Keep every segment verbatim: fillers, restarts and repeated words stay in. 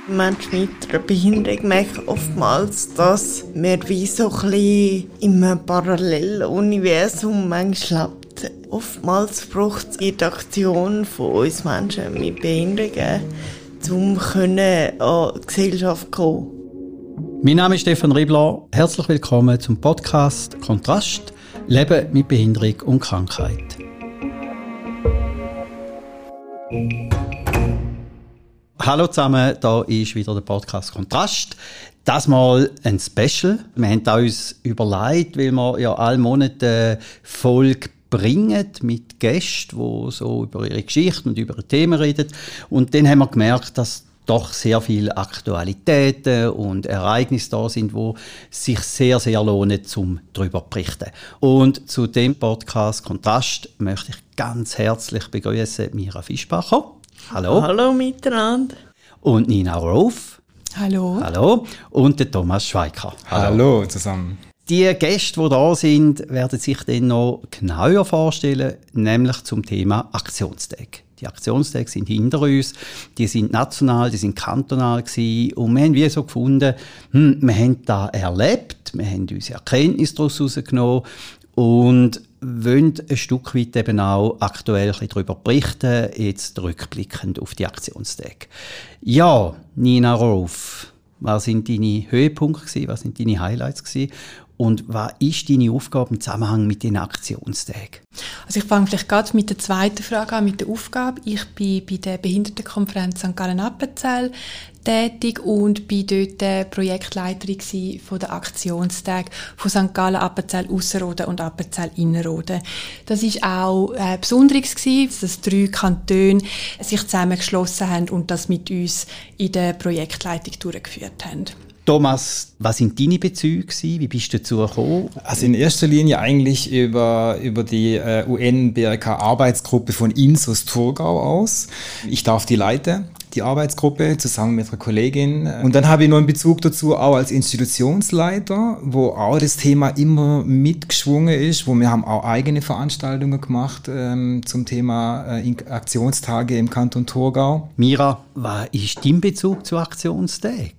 Menschen mit einer Behinderung merken oftmals, dass wir wie so ein bisschen in einem Paralleluniversum manchmal lebt. Oftmals braucht es die Aktion von uns Menschen mit Behinderungen, um an die Gesellschaft zu kommen. Mein Name ist Stefan Ribler. Herzlich willkommen zum Podcast «Kontrast – Leben mit Behinderung und Krankheit». Hallo zusammen, hier ist wieder der Podcast «Kontrast». Das mal ein Special. Wir haben uns überlegt, weil wir ja alle Monate eine Folge bringen mit Gästen, die so über ihre Geschichte und über ihre Themen reden. Und dann haben wir gemerkt, dass doch sehr viele Aktualitäten und Ereignisse da sind, die sich sehr, sehr lohnen, um darüber zu berichten. Und zu dem Podcast «Kontrast» möchte ich ganz herzlich begrüßen Mira Fischbacher. Hallo. Hallo miteinander. Und Nina Rouf. Hallo. Hallo. Und der Thomas Schweiker. Hallo, Hallo zusammen. Die Gäste, die da sind, werden sich dann noch genauer vorstellen, nämlich zum Thema Aktionstage. Die Aktionstage sind hinter uns, die sind national, die sind kantonal gewesen. Und wir haben wie so gefunden, hm, wir haben das erlebt, wir haben unsere Erkenntnisse daraus herausgenommen und wollen ein Stück weit eben auch aktuell ein bisschen darüber berichten, jetzt rückblickend auf die Aktionstage. Ja, Nina Rouf, was sind deine Höhepunkte gewesen, was sind deine Highlights gewesen? Und was ist deine Aufgabe im Zusammenhang mit den Aktionstagen? Also ich fange vielleicht gerade mit der zweiten Frage an, mit der Aufgabe. Ich bin bei der Behindertenkonferenz Sankt Gallen-Appenzell tätig und bin dort Projektleiterin von der Aktionstage von Sankt Gallen-Appenzell-Ausserrhoden und Appenzell-Innerrhoden. Das war auch äh, Besonderes gewesen, dass drei Kantone sich zusammengeschlossen haben und das mit uns in der Projektleitung durchgeführt haben. Thomas, was sind deine Bezüge? Wie bist du dazu gekommen? Also in erster Linie eigentlich über, über die äh, U N-B R K-Arbeitsgruppe von I N S O S Thurgau aus. Ich darf die leiten, die Arbeitsgruppe, zusammen mit einer Kollegin. Und dann habe ich noch einen Bezug dazu auch als Institutionsleiter, wo auch das Thema immer mitgeschwungen ist, wo wir haben auch eigene Veranstaltungen gemacht ähm, zum Thema äh, Aktionstage im Kanton Thurgau. Mira, was war dein Bezug zu Aktionstagen?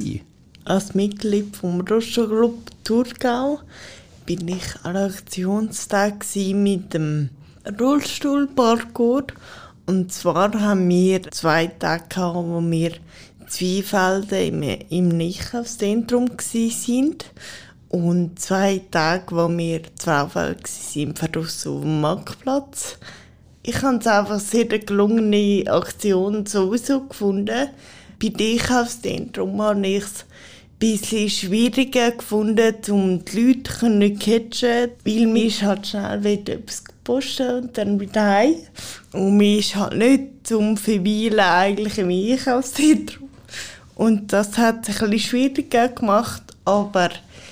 Als Mitglied vom Rollstuhlclub Thurgau bin ich an einem Aktionstag mit dem Rollstuhlparcours. Und zwar haben wir zwei Tage gehabt, wo wir in Zweifelden im, im Einkaufszentrum waren. Und zwei Tage, wo wir in Frauenfeld waren, draussen auf dem Marktplatz. Ich habe es einfach sehr eine gelungene Aktion sowieso gefunden. Bei dem Einkaufszentrum habe ich es ein bisschen schwieriger gefunden, um die Leute zu catchen, weil mir ist halt schnell wieder etwas gepostet und dann wieder heim. Und mir ist halt nicht zum Verweilen eigentlich im Einkaufszentrum. Und das hat es ein bisschen schwieriger gemacht, aber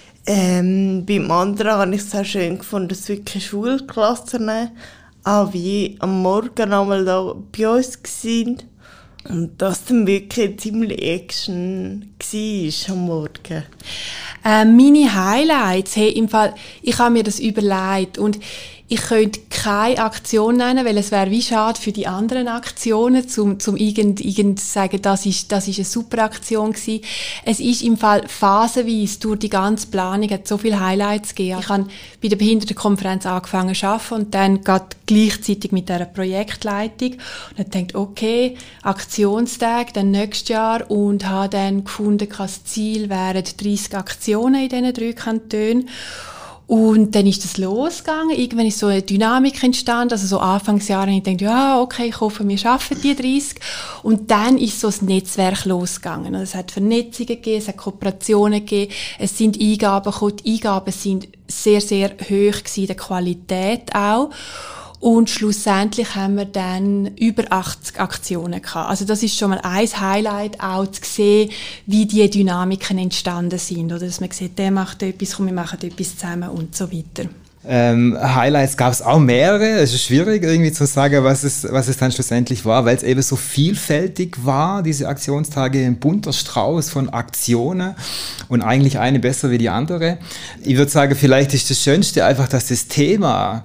ähm, beim anderen habe ich es sehr schön gefunden, dass wirklich Schulklassen auch wie am Morgen einmal da bei uns waren. Und das dann wirklich ziemlich Action war am Morgen. Äh, meine Highlights, hey, im Fall, ich habe mir das überlegt und ich könnte keine Aktion nennen, weil es wäre wie schade für die anderen Aktionen, zum, zum irgend, irgend sagen, das ist, das ist eine super Aktion gewesen. Es ist im Fall phasenweise durch die ganze Planung hat so viele Highlights gegeben. Ich habe bei der Behindertenkonferenz angefangen zu arbeiten und dann gerade gleichzeitig mit dieser Projektleitung und dann denkt, okay, Aktionstag, dann nächstes Jahr und habe dann gefunden, das Ziel wären dreissig Aktionen in diesen drei Kantonen. Und dann ist das losgegangen. Irgendwann ist so eine Dynamik entstanden. Also so Anfangsjahre habe ich gedacht, ja, okay, ich hoffe, wir schaffen die dreißig. Und dann ist so das Netzwerk losgegangen. Also es hat Vernetzungen gegeben, es hat Kooperationen gegeben, es sind Eingaben gekommen. Die Eingaben sind sehr, sehr hoch gewesen, der Qualität auch. Und schlussendlich haben wir dann über achtzig Aktionen gehabt. Also das ist schon mal ein Highlight, auch zu sehen, wie die Dynamiken entstanden sind. Oder dass man sieht, der macht etwas, komm, wir machen etwas zusammen und so weiter. Ähm, Highlights gab es auch mehrere. Es ist schwierig irgendwie zu sagen, was es, was es dann schlussendlich war, weil es eben so vielfältig war, diese Aktionstage, ein bunter Strauß von Aktionen und eigentlich eine besser wie die andere. Ich würde sagen, vielleicht ist das Schönste einfach, dass das Thema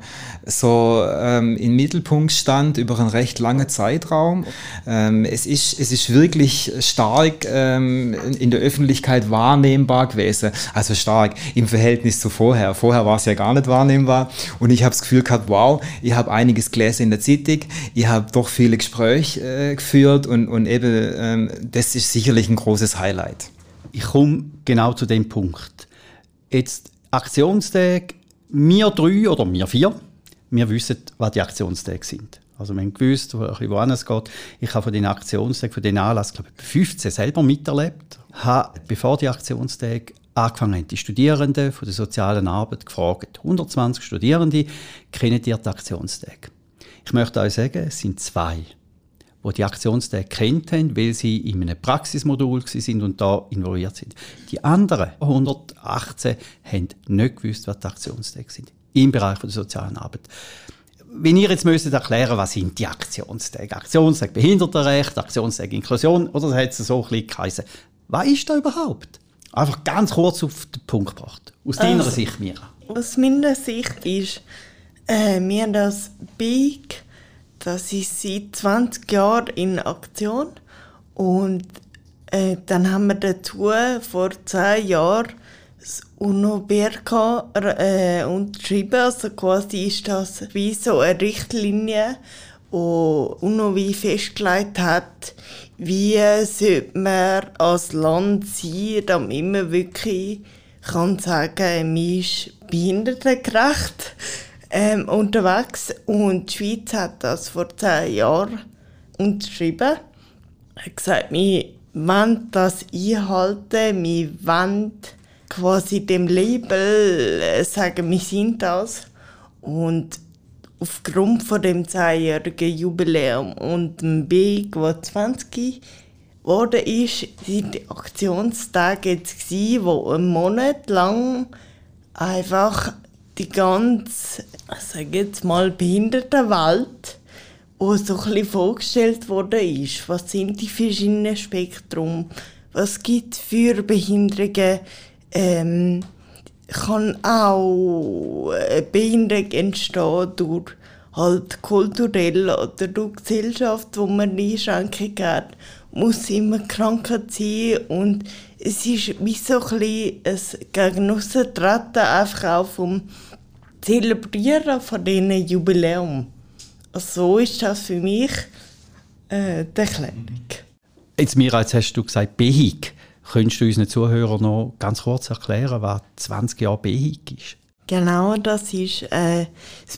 so ähm, im Mittelpunkt stand über einen recht langen Zeitraum. Ähm, es ist, es ist wirklich stark ähm, in der Öffentlichkeit wahrnehmbar gewesen. Also stark im Verhältnis zu vorher. Vorher war es ja gar nicht wahrnehmbar. Und ich habe das Gefühl gehabt, wow, ich habe einiges gelesen in der Zeitung, ich habe doch viele Gespräche äh, geführt und, und eben ähm, das ist sicherlich ein großes Highlight. Ich komme genau zu dem Punkt. Jetzt Aktionstage, wir drei oder wir vier, wir wissen, was die Aktionstage sind. Also wir haben gewusst, wohin es geht. Ich habe von den Aktionstagen, von den Anlass, glaube ich, fünfzehn selber miterlebt. Habe, bevor die Aktionstage angefangen haben, die Studierenden von der sozialen Arbeit gefragt. hundertzwanzig Studierende kennen die Aktionstage. Ich möchte euch sagen, es sind zwei, die die Aktionstage kennt haben, weil sie in einem Praxismodul sind und da involviert sind. Die anderen hundertachtzehn haben nicht gewusst, was die Aktionstage sind im Bereich der sozialen Arbeit. Wenn ihr jetzt müsstet erklären, was sind die Aktionstage? Aktionstage Behindertenrecht, Aktionstage Inklusion, oder das hat es so ein bisschen geheißen. Was ist da überhaupt? Einfach ganz kurz auf den Punkt gebracht. Aus deiner also, Sicht, Mira. Aus meiner Sicht ist, äh, wir haben das B I G, das ist seit zwanzig Jahren in Aktion. Und äh, dann haben wir dazu vor zehn Jahren das UNO-B R K äh, unterschrieben. Also quasi ist das wie so eine Richtlinie, die UNO wie festgelegt hat, wie sollte man als Land sein, damit man wirklich kann sagen, man ist behindertengerecht ähm, unterwegs. Und die Schweiz hat das vor zehn Jahren unterschrieben. Er hat gesagt, wir wollen das einhalten, wir wollen quasi dem Label sagen, wir sind das. Und aufgrund von dem zehnjährigen Jubiläum und dem B I G, das zwanzig geworden ist, sind die Aktionstage jetzt gewesen, wo einen Monat lang einfach die ganze, ich sage jetzt mal, Behindertenwelt, wo so ein bisschen vorgestellt worden ist. Was sind die verschiedenen Spektrum? Was gibt es für Behinderungen? Ähm, kann auch eine Behinderung entstehen durch halt kulturell oder durch Gesellschaft, wo man eine Einschränkung hat, muss immer Krankheit sein. Und es ist wie so ein bisschen ein Gegenussentreten einfach auch vom Zelebrieren von diesen Jubiläum. Also so ist das für mich äh, die Erklärung. Jetzt, Mira, jetzt hast du gesagt, B I G. Könntest du unseren Zuhörern noch ganz kurz erklären, was zwanzig Jahre B I G ist? Genau, das ist äh, das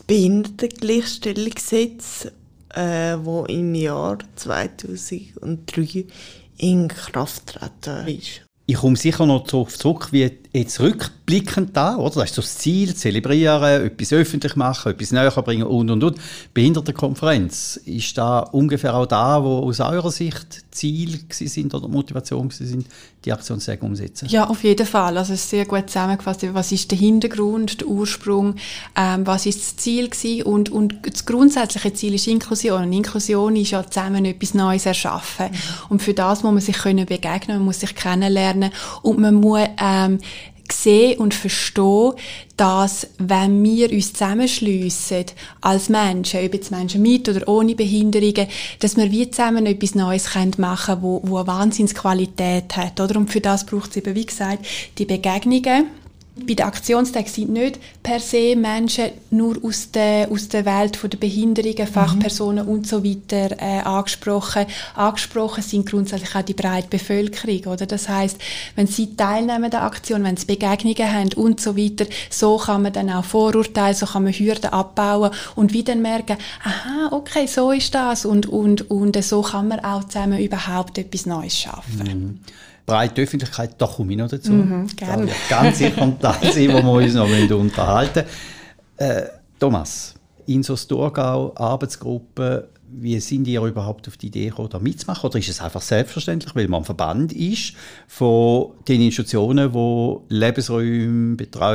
Behindertengleichstellungsgesetz, äh, das im Jahr zweitausenddrei in Kraft getreten ist. Ich komme sicher noch darauf zurück, wie jetzt rückblickend da, oder? Das ist so das Ziel, zelebrieren, etwas öffentlich machen, etwas näher bringen und, und, und. Behindertenkonferenz, ist da ungefähr auch da, wo aus eurer Sicht Ziel sind oder Motivation sind, die Aktionstage umsetzen? Ja, auf jeden Fall. Also es ist sehr gut zusammengefasst, was ist der Hintergrund, der Ursprung, ähm, was ist das Ziel gewesen und, und das grundsätzliche Ziel ist Inklusion. Und Inklusion ist ja zusammen etwas Neues erschaffen. Mhm. Und für das muss man sich können begegnen, man muss sich kennenlernen und man muss ähm, sehen und verstehen, dass wenn wir uns zusammenschliessen als Menschen, ob jetzt Menschen mit oder ohne Behinderungen, dass wir wie zusammen etwas Neues machen können, wo, wo eine Wahnsinnsqualität hat, oder? Und für das braucht es eben, wie gesagt, die Begegnungen. Bei den Aktionstagen sind nicht per se Menschen nur aus der, aus der Welt der Behinderungen, Fachpersonen mhm. und so weiter äh, angesprochen. Angesprochen sind grundsätzlich auch die breite Bevölkerung. Oder? Das heisst, wenn sie teilnehmen an der Aktion, wenn sie Begegnungen haben und so weiter, so kann man dann auch Vorurteile, so kann man Hürden abbauen und wieder merken, aha, okay, so ist das und, und, und so kann man auch zusammen überhaupt etwas Neues schaffen. Mhm. Breite Öffentlichkeit, da komme ich noch dazu. Mhm, gerne. Da wird ganz sicher ein Teil sein, wo wir uns noch unterhalten müssen. Äh, Thomas, Insos Thurgau, Arbeitsgruppe, Wie sind ihr überhaupt auf die Idee gekommen, da mitzumachen? Oder ist es einfach selbstverständlich, weil man ein Verband ist von den Institutionen, die Lebensräume,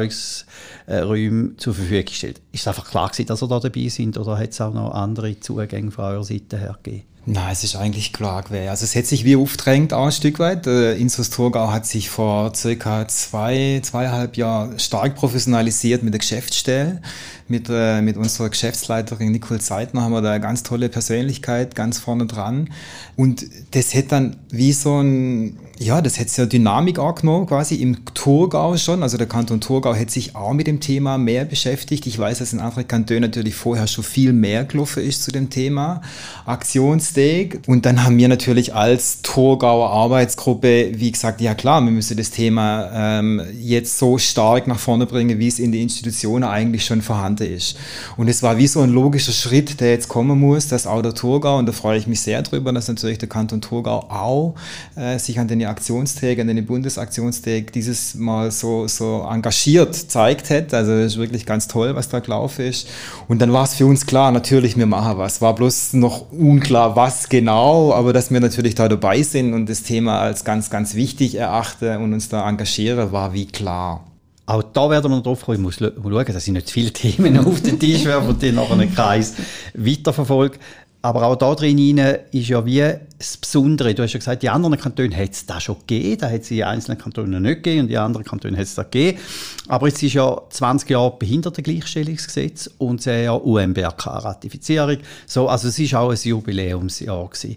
Betreuungsräume zur Verfügung stellen? Ist es einfach klar gewesen, dass ihr da dabei sind, oder hat es auch noch andere Zugänge von eurer Seite her gegeben? Nein, es ist eigentlich klar gewesen. Also es hat sich wie aufgedrängt auch ein Stück weit. Äh, Insus Thurgau hat sich vor circa zwei, zweieinhalb Jahren stark professionalisiert mit der Geschäftsstelle. Mit, äh, mit unserer Geschäftsleiterin Nicole Zeitner haben wir da eine ganz tolle Persönlichkeit ganz vorne dran. Und das hat dann wie so ein, ja, das hat ja Dynamik angenommen quasi im Thurgau schon. Also der Kanton Thurgau hat sich auch mit dem Thema mehr beschäftigt. Ich weiß, dass in anderen Kantonen natürlich vorher schon viel mehr gelaufen ist zu dem Thema Aktionstag. Und dann haben wir natürlich als Thurgauer Arbeitsgruppe, wie gesagt, ja klar, wir müssen das Thema ähm, jetzt so stark nach vorne bringen, wie es in den Institutionen eigentlich schon vorhanden ist. Und es war wie so ein logischer Schritt, der jetzt kommen muss, dass auch der Thurgau, und da freue ich mich sehr drüber, dass natürlich der Kanton Thurgau auch äh, sich an den Aktionstag, an den Bundesaktionstag dieses Mal so, so engagiert zeigt hat. Also das ist wirklich ganz toll, was da gelaufen ist. Und dann war es für uns klar, natürlich, wir machen was. War bloß noch unklar, was genau, aber dass wir natürlich da dabei sind und das Thema als ganz, ganz wichtig erachten und uns da engagieren, war wie klar. Auch da werden wir noch drauf kommen. Ich muss schauen, dass ich nicht zu viele Themen auf den Tisch werfe und die nach einem Kreis weiterverfolge. Aber auch da drin ist ja wie das Besondere. Du hast ja gesagt, die anderen Kantone hat es da schon gegeben. Da hat es in einzelnen Kantonen nicht gegeben und die anderen Kantone hat es da gegeben. Aber jetzt ist ja zwanzig Jahre Behindertengleichstellungsgesetz und es ist ja U N B R K-Ratifizierung. So, also es war auch ein Jubiläumsjahr gewesen.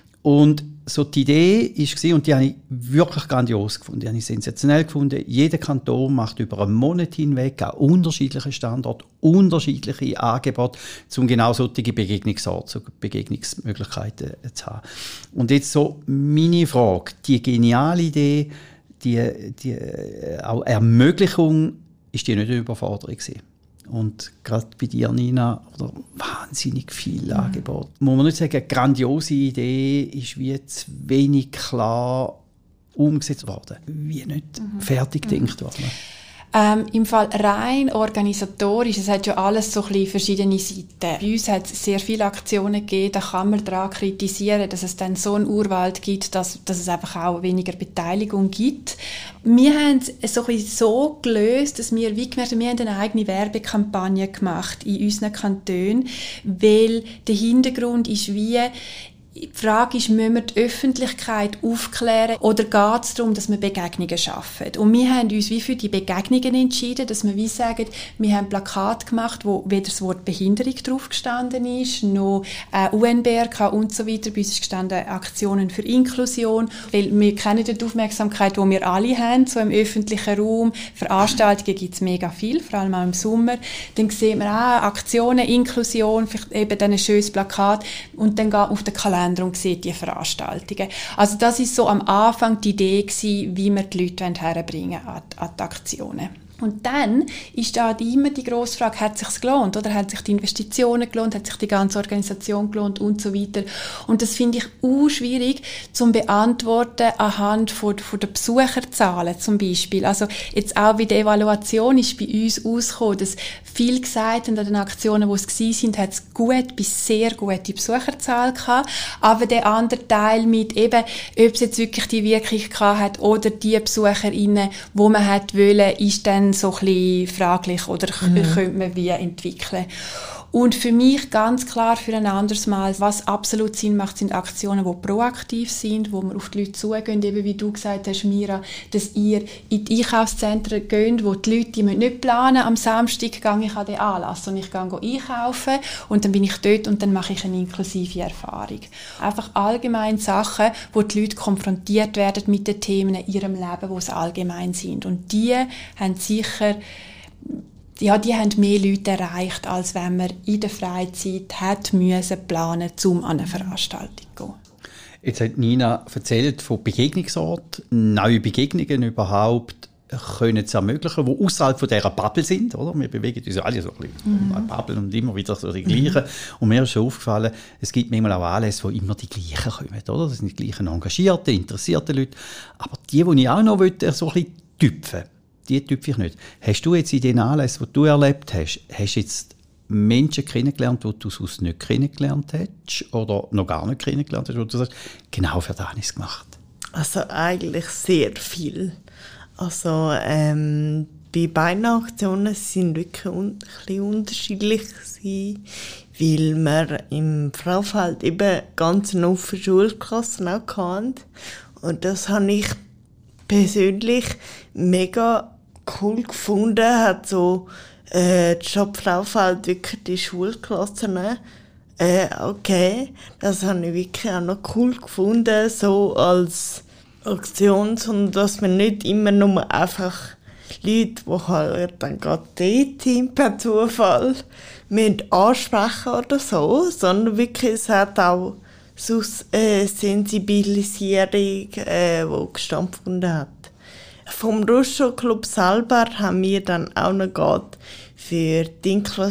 Und so die Idee war, und die habe ich wirklich grandios gefunden, die habe ich sensationell gefunden, jeder Kanton macht über einen Monat hinweg an unterschiedlichen Standorten unterschiedliche Angebote, um genau solche Begegnungsorte, Begegnungsmöglichkeiten zu haben. Und jetzt so meine Frage, die geniale Idee, die, die auch Ermöglichung, ist die nicht eine Überforderung gewesen? Und gerade bei dir, Nina, oder wahnsinnig viel mhm. Angebot. Muss man nicht sagen, eine grandiose Idee ist wie zu wenig klar umgesetzt worden, wie nicht mhm. fertig gedacht mhm. worden. Ähm, Im Fall rein organisatorisch, es hat ja alles so ein bisschen verschiedene Seiten. Bei uns hat es sehr viele Aktionen gegeben, da kann man daran kritisieren, dass es dann so einen Urwald gibt, dass, dass es einfach auch weniger Beteiligung gibt. Wir haben es so, ein bisschen so gelöst, dass wir, wie gemerkt haben, wir haben eine eigene Werbekampagne gemacht in unseren Kantonen, weil der Hintergrund ist wie, die Frage ist, müssen wir die Öffentlichkeit aufklären oder geht es darum, dass wir Begegnungen schaffen? Und wir haben uns wie für die Begegnungen entschieden, dass wir wie sagen, wir haben Plakate gemacht, wo weder das Wort Behinderung drauf gestanden ist, noch äh, U N B R K und so weiter. Bei uns ist gestanden Aktionen für Inklusion, weil wir kennen die Aufmerksamkeit, die wir alle haben, so im öffentlichen Raum. Veranstaltungen gibt es mega viel, vor allem auch im Sommer. Dann sehen wir auch Aktionen, Inklusion, vielleicht eben dann ein schönes Plakat und dann geht man auf den Kalender und sieht die Veranstaltungen. Also das ist so am Anfang die Idee gewesen, wie wir die Leute herbringen an, an die Aktionen. Und dann ist da immer die grosse Frage, hat es sich gelohnt? Oder hat sich die Investitionen gelohnt? Hat sich die ganze Organisation gelohnt? Und so weiter. Und das finde ich auch schwierig zu beantworten anhand von, von der Besucherzahlen zum Beispiel. Also jetzt auch bei der Evaluation ist bei uns ausgekommen, dass viel gesagt haben an den Aktionen, die es gewesen sind, hat es gut bis sehr gute Besucherzahl gehabt. Aber der andere Teil mit eben, ob es jetzt wirklich die Wirkung gehabt hat oder die BesucherInnen, die man hat wollen, ist dann so ein bisschen fraglich oder mhm. könnte man wie entwickeln. Und für mich ganz klar für ein anderes Mal, was absolut Sinn macht, sind Aktionen, die proaktiv sind, wo wir auf die Leute zugehen, eben wie du gesagt hast, Mira, dass ihr in die Einkaufszentren geht, wo die Leute, die müssen nicht planen, am Samstag gehe ich an den Anlass und ich gehe einkaufen und dann bin ich dort und dann mache ich eine inklusive Erfahrung. Einfach allgemein Sachen, wo die Leute konfrontiert werden mit den Themen in ihrem Leben, wo es allgemein sind. Und die haben sicher ja, die haben mehr Leute erreicht, als wenn man in der Freizeit hätte müssen planen, um an eine Veranstaltung zu gehen. Jetzt hat Nina erzählt von Begegnungsorten, neue Begegnungen überhaupt können zu ermöglichen, die außerhalb von dieser Bubble sind. Oder? Wir bewegen uns ja alle so ein bisschen mhm. um eine Bubble und immer wieder so die gleichen. Mhm. Und mir ist schon aufgefallen, es gibt manchmal auch Anlässe, wo immer die gleichen kommen. Oder? Das sind die gleichen engagierten, interessierten Leute. Aber die, die ich auch noch will, so ein bisschen tüpfen, die tüpfe ich nicht. Hast du jetzt in den Anlässen, die du erlebt hast, hast jetzt Menschen kennengelernt, die du sonst nicht kennengelernt hättest oder noch gar nicht kennengelernt hast, wo du sagst, genau für das habe ich es gemacht? Also eigentlich sehr viel. Also ähm, bei beiden Aktionen sind wirklich un- ein bisschen unterschiedlich gewesen, weil wir im Frauenfeld eben ganz eine offene Schulklassen auch hatten. Und das habe ich persönlich mega cool gefunden, hat so äh, die Stadt Frauenfeld wirklich die Schulklassen äh, okay, das habe ich wirklich auch noch cool gefunden, so als Aktion, sondern dass man nicht immer nur einfach Leute, die halt dann gerade dort sind, per Zufall, mit ansprechen oder so, sondern wirklich, es hat auch so eine Sensibilisierung, äh, die gestanden hat. Vom Rollstuhlclub selber haben wir dann auch noch gerade für die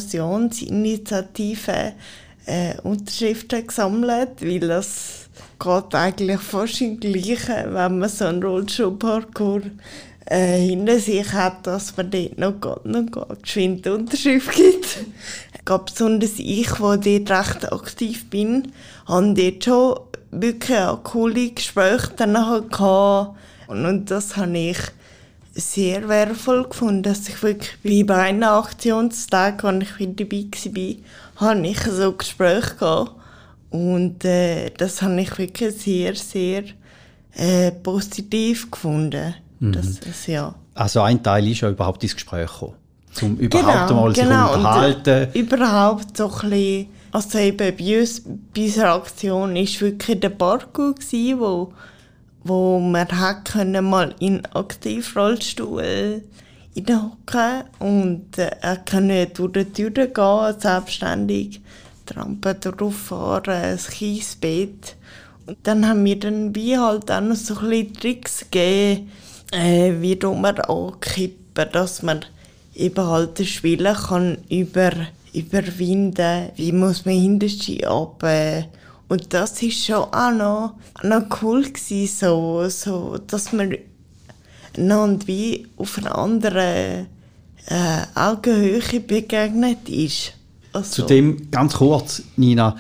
Inklusionsinitiative äh, Unterschriften gesammelt, weil das geht eigentlich fast im Gleichen, wenn man so einen Rollstuhlparcours äh, hinter sich hat, dass man dort noch, grad, noch grad geschwind Unterschrift gibt. Gerade besonders ich, der dort recht aktiv bin, habe dort schon wirklich auch coole Gespräche danach gehabt. Und das habe ich sehr wertvoll gefunden, dass ich wirklich bei beiden Aktionstagen, als ich wieder dabei war, habe ich so Gespräche gehabt. Und äh, das habe ich wirklich sehr, sehr äh, positiv gefunden. Mhm. Das ist, ja. Also ein Teil ist ja überhaupt ins Gespräch gekommen, um überhaupt genau, mal sich genau. unterhalten. Und, äh, überhaupt so ein bisschen, also eben bei uns, bei unserer Aktion war wirklich der Parkour gewesen, wo wo man hat können mal in Aktivrollstuhl hineinhocken und äh, er konnte durch die Tür gehen, selbstständig die Rampe drauffahren, ein Kiesbett. Und dann haben wir dann wie halt auch noch so ein bisschen Tricks gegeben, äh, wie man ankippen, dass man eben halt den Spieler kann über, überwinden, wie muss man hinterstehen runter. Und das war schon auch noch, noch cool gewesen, so, so, dass man einander wie auf einer anderen äh, Augenhöhe begegnet ist. Also. Zudem, ganz kurz, Nina,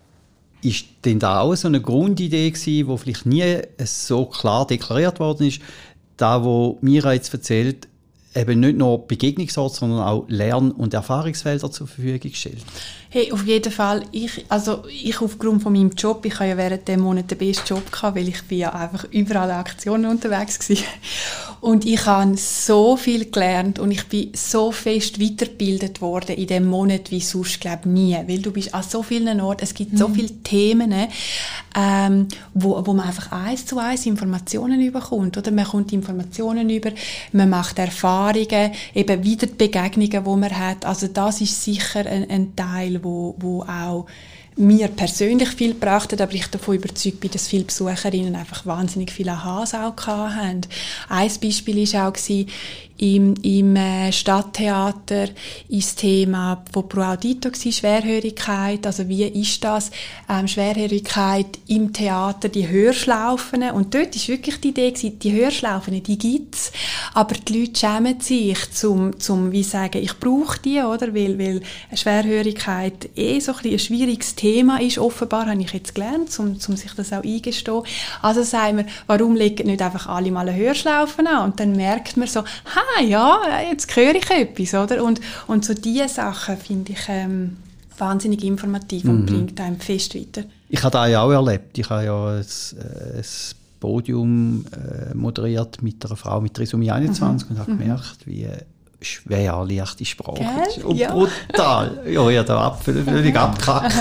ist denn da auch so eine Grundidee gewesen, die vielleicht nie so klar deklariert worden ist, da, wo Mira jetzt erzählt, eben nicht nur Begegnungsort, sondern auch Lern- und Erfahrungsfelder zur Verfügung stellt? Hey, auf jeden Fall. Ich, also ich aufgrund von meinem Job, ich habe ja während dem Monat den besten Job gehabt, weil ich bin ja einfach überall an Aktionen unterwegs war. Und ich habe so viel gelernt und ich bin so fest weitergebildet worden in dem Monat wie sonst, glaube ich, nie. Weil du bist an so vielen Orten, es gibt mhm. so viele Themen, ähm, wo, wo man einfach eins zu eins Informationen überkommt. Oder man kommt Informationen über, man macht Erfahrungen, eben wieder die Begegnungen, die man hat. Also das ist sicher ein, ein Teil, wo, wo auch mir persönlich viel gebracht hat, aber ich davon überzeugt bin, dass viele Besucherinnen einfach wahnsinnig viele Aha's auch hatten. Ein Beispiel war auch im, im Stadttheater das Thema, wo pro Audito war, Schwerhörigkeit. Also wie ist das, ähm, Schwerhörigkeit im Theater, die Hörschlaufen. Und dort war wirklich die Idee, die Hörschlaufen, die gibt's, aber die Leute schämen sich, zum, zum wie sagen, ich brauche die, oder? Weil, weil Schwerhörigkeit eh so ein, ein schwieriges Thema ist, offenbar, habe ich jetzt gelernt, um, um sich das auch eingestehen. Also sagen wir, warum legen nicht einfach alle mal eine Hörschlaufe an? Und dann merkt man so, ha, ja, jetzt höre ich etwas, oder? Und, und so diese Sachen finde ich ähm, wahnsinnig informativ und mhm. bringt einem fest weiter. Ich habe das ja auch erlebt. Ich habe ja ein, ein Podium äh, moderiert mit einer Frau mit Trisomie einundzwanzig mhm. und habe mhm. gemerkt, wie schwer leichte Sprache. Gell? Und ja. brutal. Ja, ja, da völlig abgekackt.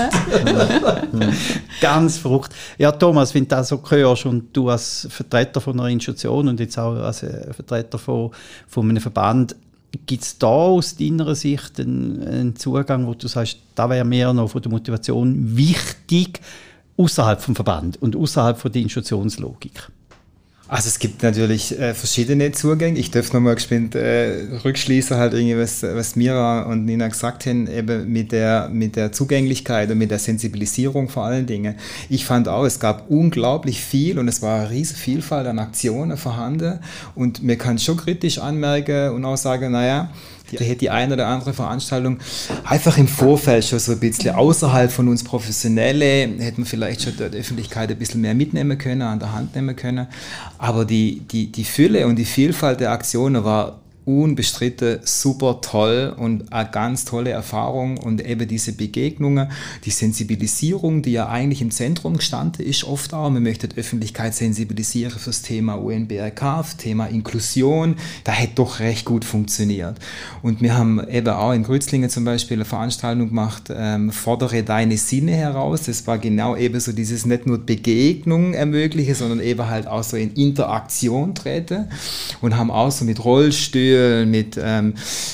Ganz verrückt. Ja, Thomas, wenn du das so hörst und du als Vertreter von einer Institution und jetzt auch als Vertreter von, von einem Verband, gibt es da aus deiner Sicht einen, einen Zugang, wo du sagst, da wäre mehr noch von der Motivation wichtig, außerhalb vom Verband und außerhalb von der Institutionslogik? Also es gibt natürlich äh, verschiedene Zugänge. Ich darf nochmal geschwind äh, rückschließen, halt irgendwie, was, was Mira und Nina gesagt haben, eben mit der, mit der Zugänglichkeit und mit der Sensibilisierung vor allen Dingen. Ich fand auch, es gab unglaublich viel und es war eine riesige Vielfalt an Aktionen vorhanden und man kann schon kritisch anmerken und auch sagen, naja, Die hätte die eine oder andere Veranstaltung einfach im Vorfeld schon so ein bisschen außerhalb von uns Professionelle, hätten wir vielleicht schon der Öffentlichkeit ein bisschen mehr mitnehmen können, an der Hand nehmen können. Aber die, die, die Fülle und die Vielfalt der Aktionen war unbestritten super toll und eine ganz tolle Erfahrung und eben diese Begegnungen, die Sensibilisierung, die ja eigentlich im Zentrum gestanden ist, oft auch. Man möchte die Öffentlichkeit sensibilisieren für das Thema U N B R K, für das Thema Inklusion. Da hat doch recht gut funktioniert. Und wir haben eben auch in Grützlingen zum Beispiel eine Veranstaltung gemacht, ähm, fordere deine Sinne heraus. Das war genau eben so dieses nicht nur Begegnung ermöglichen, sondern eben halt auch so in Interaktion treten und haben auch so mit Rollstühlen, mit ähm,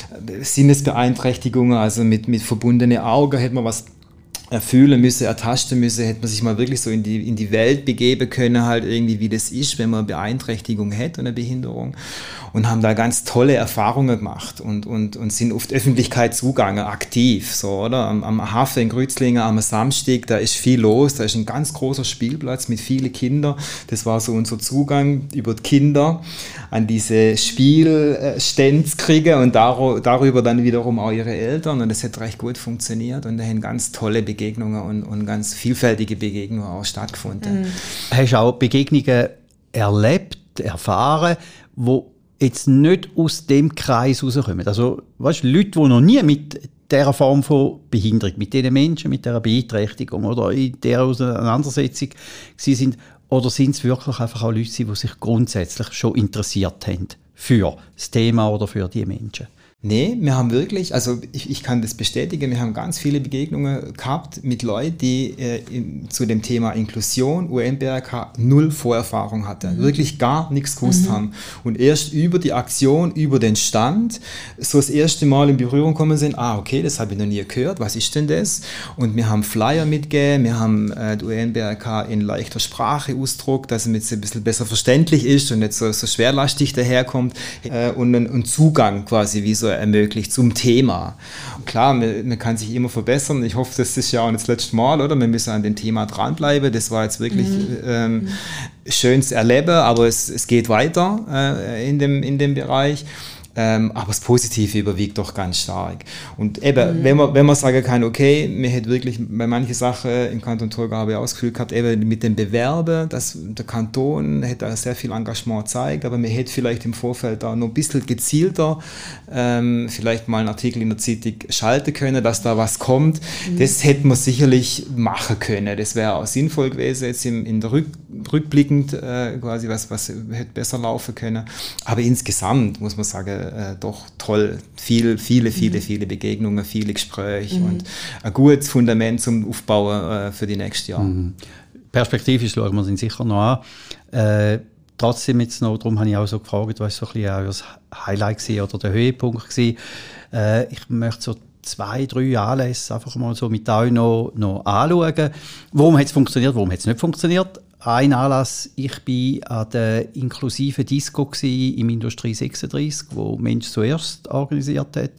Sinnesbeeinträchtigungen, also mit, mit verbundenen Augen, hätte man was erfühlen müssen, ertasten müssen, hätte man sich mal wirklich so in die, in die Welt begeben können, halt irgendwie, wie das ist, wenn man eine Beeinträchtigung hat und eine Behinderung. Und haben da ganz tolle Erfahrungen gemacht und, und, und sind auf die Öffentlichkeit zugegangen, aktiv, so, oder? Am, am Hafen in Grützlingen, am Samstag, da ist viel los, da ist ein ganz großer Spielplatz mit vielen Kindern. Das war so unser Zugang über die Kinder an diese Spielstände zu kriegen und dar- darüber dann wiederum auch ihre Eltern. Und das hat recht gut funktioniert und da haben ganz tolle Begegnungen und, und ganz vielfältige Begegnungen auch stattgefunden. Mhm. Hast du auch Begegnungen erlebt, erfahren, wo jetzt nicht aus dem Kreis rauskommen? Also, weißt du, Leute, die noch nie mit dieser Form von Behinderung, mit diesen Menschen, mit dieser Beeinträchtigung oder in dieser Auseinandersetzung gewesen sind, oder sind es wirklich einfach auch Leute, die sich grundsätzlich schon interessiert haben für das Thema oder für die Menschen? Nee, wir haben wirklich, also ich, ich kann das bestätigen, wir haben ganz viele Begegnungen gehabt mit Leuten, die äh, in, zu dem Thema Inklusion, U N B R K, null Vorerfahrung hatten, mhm. wirklich gar nichts gewusst mhm. haben. Und erst über die Aktion, über den Stand, so das erste Mal in Berührung kommen sind, ah, okay, das habe ich noch nie gehört, was ist denn das? Und wir haben Flyer mitgegeben, wir haben äh, die U N B R K in leichter Sprache ausgedruckt, dass es jetzt ein bisschen besser verständlich ist und nicht so, so schwerlastig daherkommt äh, und einen Zugang quasi wie so ermöglicht zum Thema. Klar, man, man kann sich immer verbessern. Ich hoffe, das ist ja auch nicht das letzte Mal, oder? Wir müssen an dem Thema dranbleiben. Das war jetzt wirklich mhm. ähm, schönes Erleben, aber es, es geht weiter äh, in, dem, in dem Bereich. Ähm, aber das Positive überwiegt doch ganz stark. Und eben, mhm. wenn man, wenn man sagen kann, okay, mir hätte wirklich bei manchen Sachen im Kanton Thurgau habe ich auch das Gefühl gehabt, eben mit dem Bewerben, dass der Kanton hätte da sehr viel Engagement gezeigt, aber mir hätte vielleicht im Vorfeld da noch ein bisschen gezielter ähm, vielleicht mal einen Artikel in der Zeitung schalten können, dass da was kommt. Mhm. Das hätte man sicherlich machen können. Das wäre auch sinnvoll gewesen, jetzt im, in der Rück, rückblickend äh, quasi was, was hätte besser laufen können. Aber insgesamt muss man sagen, Äh, doch toll. Viel, viele, viele, mhm. viele Begegnungen, viele Gespräche mhm. und ein gutes Fundament zum Aufbauen äh, für die nächsten Jahre. Mhm. Perspektivisch schauen wir uns sicher noch an. Äh, trotzdem jetzt noch, darum habe ich auch so gefragt, was so ein bisschen auch das Highlight war oder der Höhepunkt war. Äh, ich möchte so zwei, drei Anlässe einfach mal so mit euch noch, noch anschauen. Warum hat es funktioniert, warum hat es nicht funktioniert? Ein Anlass, ich war an der inklusiven Disco im Industrie sechsunddreißig, wo Mensch zuerst organisiert hat.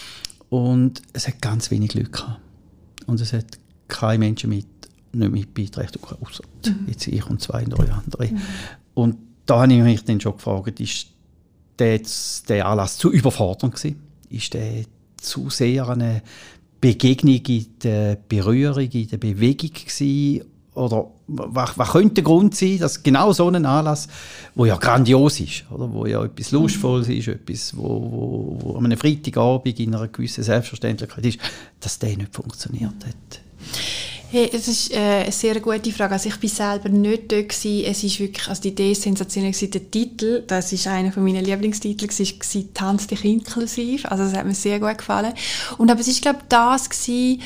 Und es hat ganz wenig Leute gehabt. Und es hat keine Menschen mit, nicht mit Beeinträchtigung, außer mhm. jetzt ich und zwei, drei andere. Mhm. Und da habe ich mich dann schon gefragt, ist der, der Anlass zu überfordernd gewesen? Ist der zu sehr eine Begegnung in der Berührung, in der Bewegung gewesen? Oder was, was könnte der Grund sein, dass genau so ein Anlass, wo ja grandios ist, oder, wo ja etwas Lustvolles ist, etwas, wo, wo, wo an einem Freitagabend in einer gewissen Selbstverständlichkeit ist, dass der nicht funktioniert hat? Hey, es ist äh, eine sehr gute Frage. Also ich war selber nicht dort gewesen. Es ist wirklich, also die Idee ist sensationell gewesen. Der Titel, das ist einer von meinen Lieblingstiteln, war «Tanz dich inklusiv». Also das hat mir sehr gut gefallen. Und aber es ist, glaube ich, das gewesen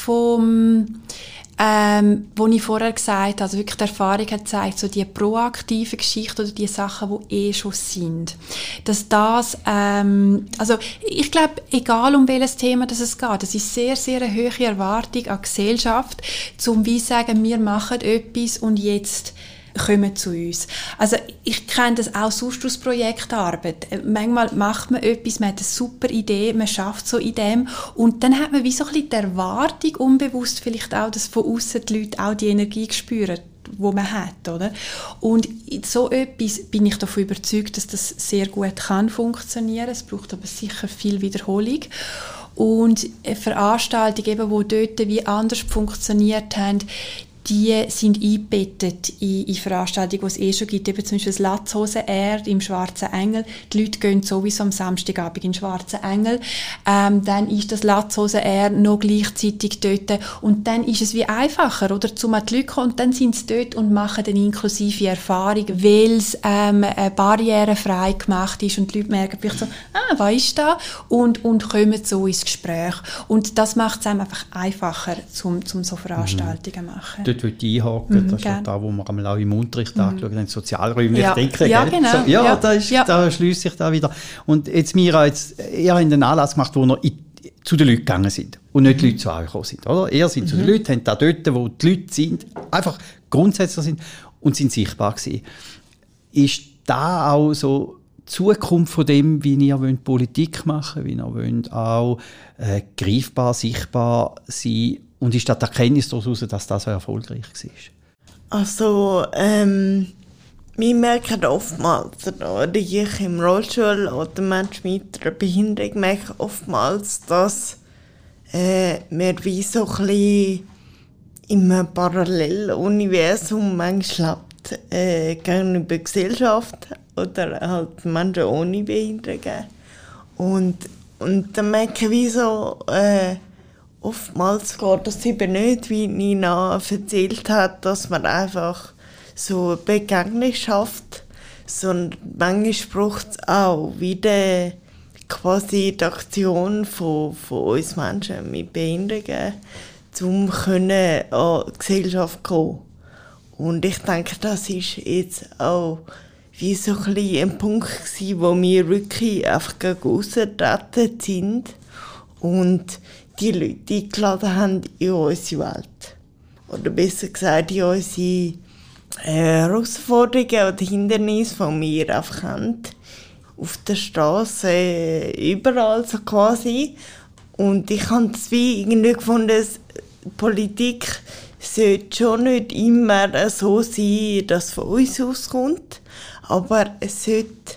vom Ähm, wo ich vorher gesagt habe, also wirklich die Erfahrung hat gezeigt, so die proaktive Geschichte oder die Sachen, die eh schon sind. Dass das, ähm, also ich glaube, egal um welches Thema das es geht, das ist sehr, sehr eine hohe Erwartung an die Gesellschaft, zum wie sagen, wir machen etwas und jetzt kommen zu uns. Also ich kenne das auch sonst aus Projektarbeit. Manchmal macht man etwas, man hat eine super Idee, man schafft so in dem und dann hat man wie so ein bisschen die Erwartung, unbewusst vielleicht auch, dass von außen die Leute auch die Energie spüren. wo man hat, oder? Und so etwas bin ich davon überzeugt, dass das sehr gut kann funktionieren. Es braucht aber sicher viel Wiederholung. Und eine Veranstaltung, eben, die dort wie anders funktioniert haben, die sind eingebettet in, in Veranstaltungen, die es eh schon gibt. Eben zum Beispiel das Latzhosen-R im Schwarzen Engel. Die Leute gehen sowieso am Samstagabend in den Schwarzen Engel. Ähm, dann ist das Latzhosen-R noch gleichzeitig dort. Und dann ist es wie einfacher, oder? Zum an die Leute kommen, und dann sind sie dort und machen eine inklusive Erfahrung, weil es ähm, barrierefrei gemacht ist und die Leute merken vielleicht so, ah, was ist da? Und, und kommen so ins Gespräch. Und das macht es einem einfach einfacher, zum, zum so Veranstaltungen zu mhm. machen. Dort würde ich einhaken, mhm, das ist gern. auch da, wo wir einmal auch im Unterricht mhm. angeschaut haben, sozialräumlich ja. denken. Ja, gell? genau. So, ja, ja, da, ist, ja. da schließt sich da wieder. Und jetzt, Mira, jetzt, ihr habt einen Anlass gemacht, wo ihr in, zu den Leuten gegangen sind und nicht die Leute zu euch gekommen sind. Oder? Ihr seid mhm. zu den Leuten, habt da dort, wo die Leute sind, einfach grundsätzlich sind und sind sichtbar gewesen. Ist da auch so die Zukunft von dem, wie ihr wollt Politik machen wollt, wie ihr wollt auch äh, greifbar, sichtbar sein, und ist da die Erkenntnis daraus, dass das so erfolgreich war? Also, ähm, wir merken oftmals, oder ich im Rollstuhl oder Menschen mit einer Behinderung merken oftmals, dass äh, wir wie so ein bisschen in einem Paralleluniversum manchmal lebt, äh, gegenüber der Gesellschaft oder halt Menschen ohne Behinderungen. Und, und dann merken wir so, äh, oftmals geht das eben nicht, wie Nina erzählt hat, dass man einfach so eine Begegnung schafft, sondern manchmal braucht es auch wieder quasi die Aktion von, von uns Menschen mit Behinderungen, um können an die Gesellschaft zu kommen. Und ich denke, das ist jetzt auch wie so ein, bisschen ein Punkt gewesen, wo wir wirklich einfach gegen rausgetreten sind und die Leute eingeladen haben in unsere Welt. Oder besser gesagt, in unsere Herausforderungen oder Hindernisse, die wir einfach haben. Auf der Straße, überall so quasi. Und ich habe es wie irgendwie gefunden, Politik sollte schon nicht immer so sein, dass es von uns auskommt. Aber es sollte,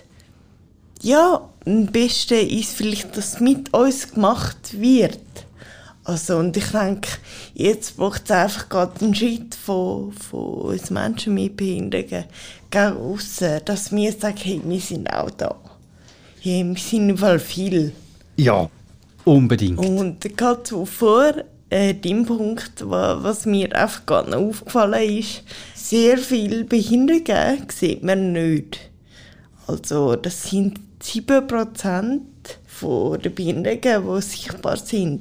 ja, am besten ist vielleicht, dass mit uns gemacht wird. Also, und ich denke, jetzt braucht es einfach gerade einen Schritt von, von uns Menschen mit Behinderungen gegen aussen, dass wir sagen, hey, wir sind auch da. Hey, wir sind im Fall viel. Ja, unbedingt. Und gerade so vor äh, dem Punkt, was mir einfach gerade noch aufgefallen ist, sehr viele Behinderungen sieht man nicht. Also, das sind sieben Prozent der Behinderungen, die sichtbar sind.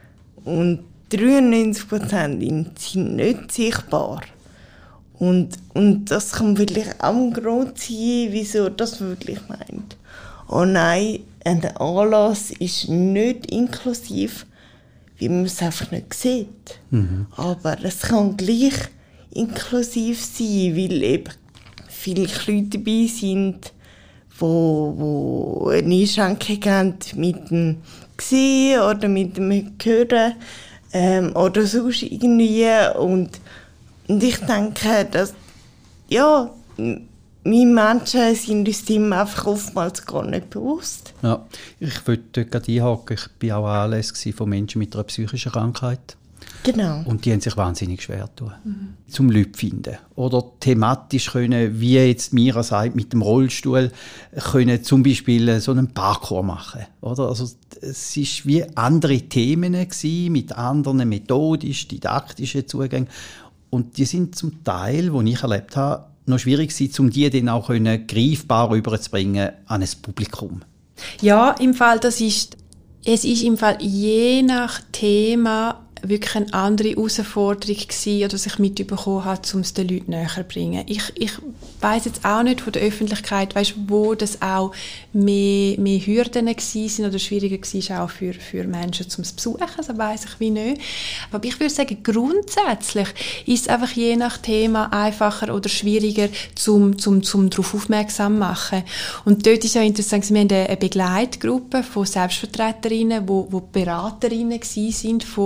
Und dreiundneunzig Prozent sind nicht sichtbar. Und, und das kann vielleicht auch ein Grund sein, wieso das wirklich meint. Oh nein, ein Anlass ist nicht inklusiv, wie man es einfach nicht sieht. Mhm. Aber es kann gleich inklusiv sein, weil eben viele Leute dabei sind, wo, wo eine Einschränkung haben mit dem Sehen oder mit dem Hören ähm, oder sonst irgendwie. Und, und ich denke, dass ja, wir Menschen sind uns dem einfach oftmals gar nicht bewusst. Ja, ich würde gerade einhaken. Ich war auch Anlässe von Menschen mit einer psychischen Krankheit. Genau. Und die haben sich wahnsinnig schwer getan, mhm. zum Leute finden. Oder thematisch können, wie jetzt Mira sagt, mit dem Rollstuhl, können zum Beispiel so einen Parkour machen. Oder? Also, es war wie andere Themen gewesen, mit anderen methodisch, didaktischen Zugängen. Und die sind zum Teil, die ich erlebt habe, noch schwierig gewesen, um die dann auch können, greifbar rüberzubringen an ein Publikum. Ja, im Fall, das ist, es ist im Fall je nach Thema wirklich eine andere Herausforderung gewesen, oder was ich mitbekommen habe, um es den Leuten näher zu bringen. Ich, ich weiss jetzt auch nicht von der Öffentlichkeit, weißt, wo das auch mehr, mehr Hürden gewesen sind oder schwieriger war auch für, für Menschen zum Besuchen, das weiss ich wie nicht. Aber ich würde sagen, grundsätzlich ist es einfach je nach Thema einfacher oder schwieriger, zum, zum, zum darauf aufmerksam zu machen. Und dort ist ja interessant, wir haben eine Begleitgruppe von Selbstvertreterinnen, wo, wo Beraterinnen gewesen sind von, von der